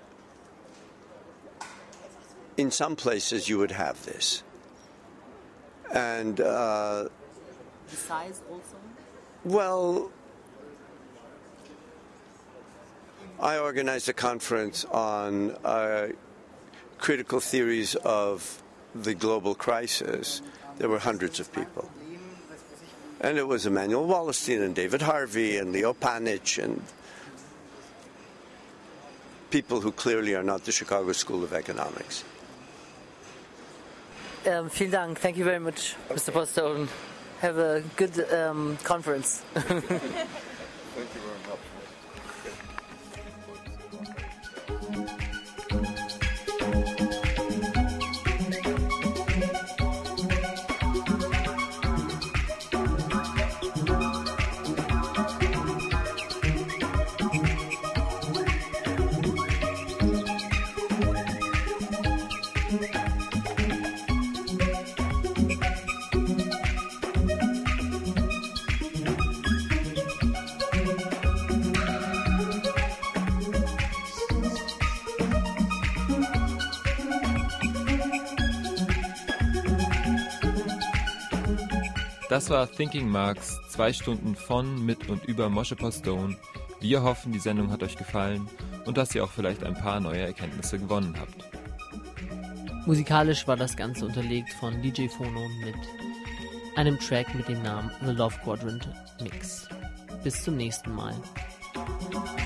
in some places you would have this. And The size also? well, I organized a conference on critical theories of the global crisis. There were hundreds of people. And it was Emmanuel Wallerstein and David Harvey and Leo Panitch and people who clearly are not the Chicago School of Economics. Vielen Dank. Thank you very much, Mr. Postone. Have a good conference. Thank you very much. Das war Thinking Marx, 2 Stunden von, mit und über Moshe Postone. Wir hoffen, die Sendung hat euch gefallen und dass ihr auch vielleicht ein paar neue Erkenntnisse gewonnen habt. Musikalisch war das Ganze unterlegt von DJ Phono mit einem Track mit dem Namen The Love Quadrant Mix. Bis zum nächsten Mal.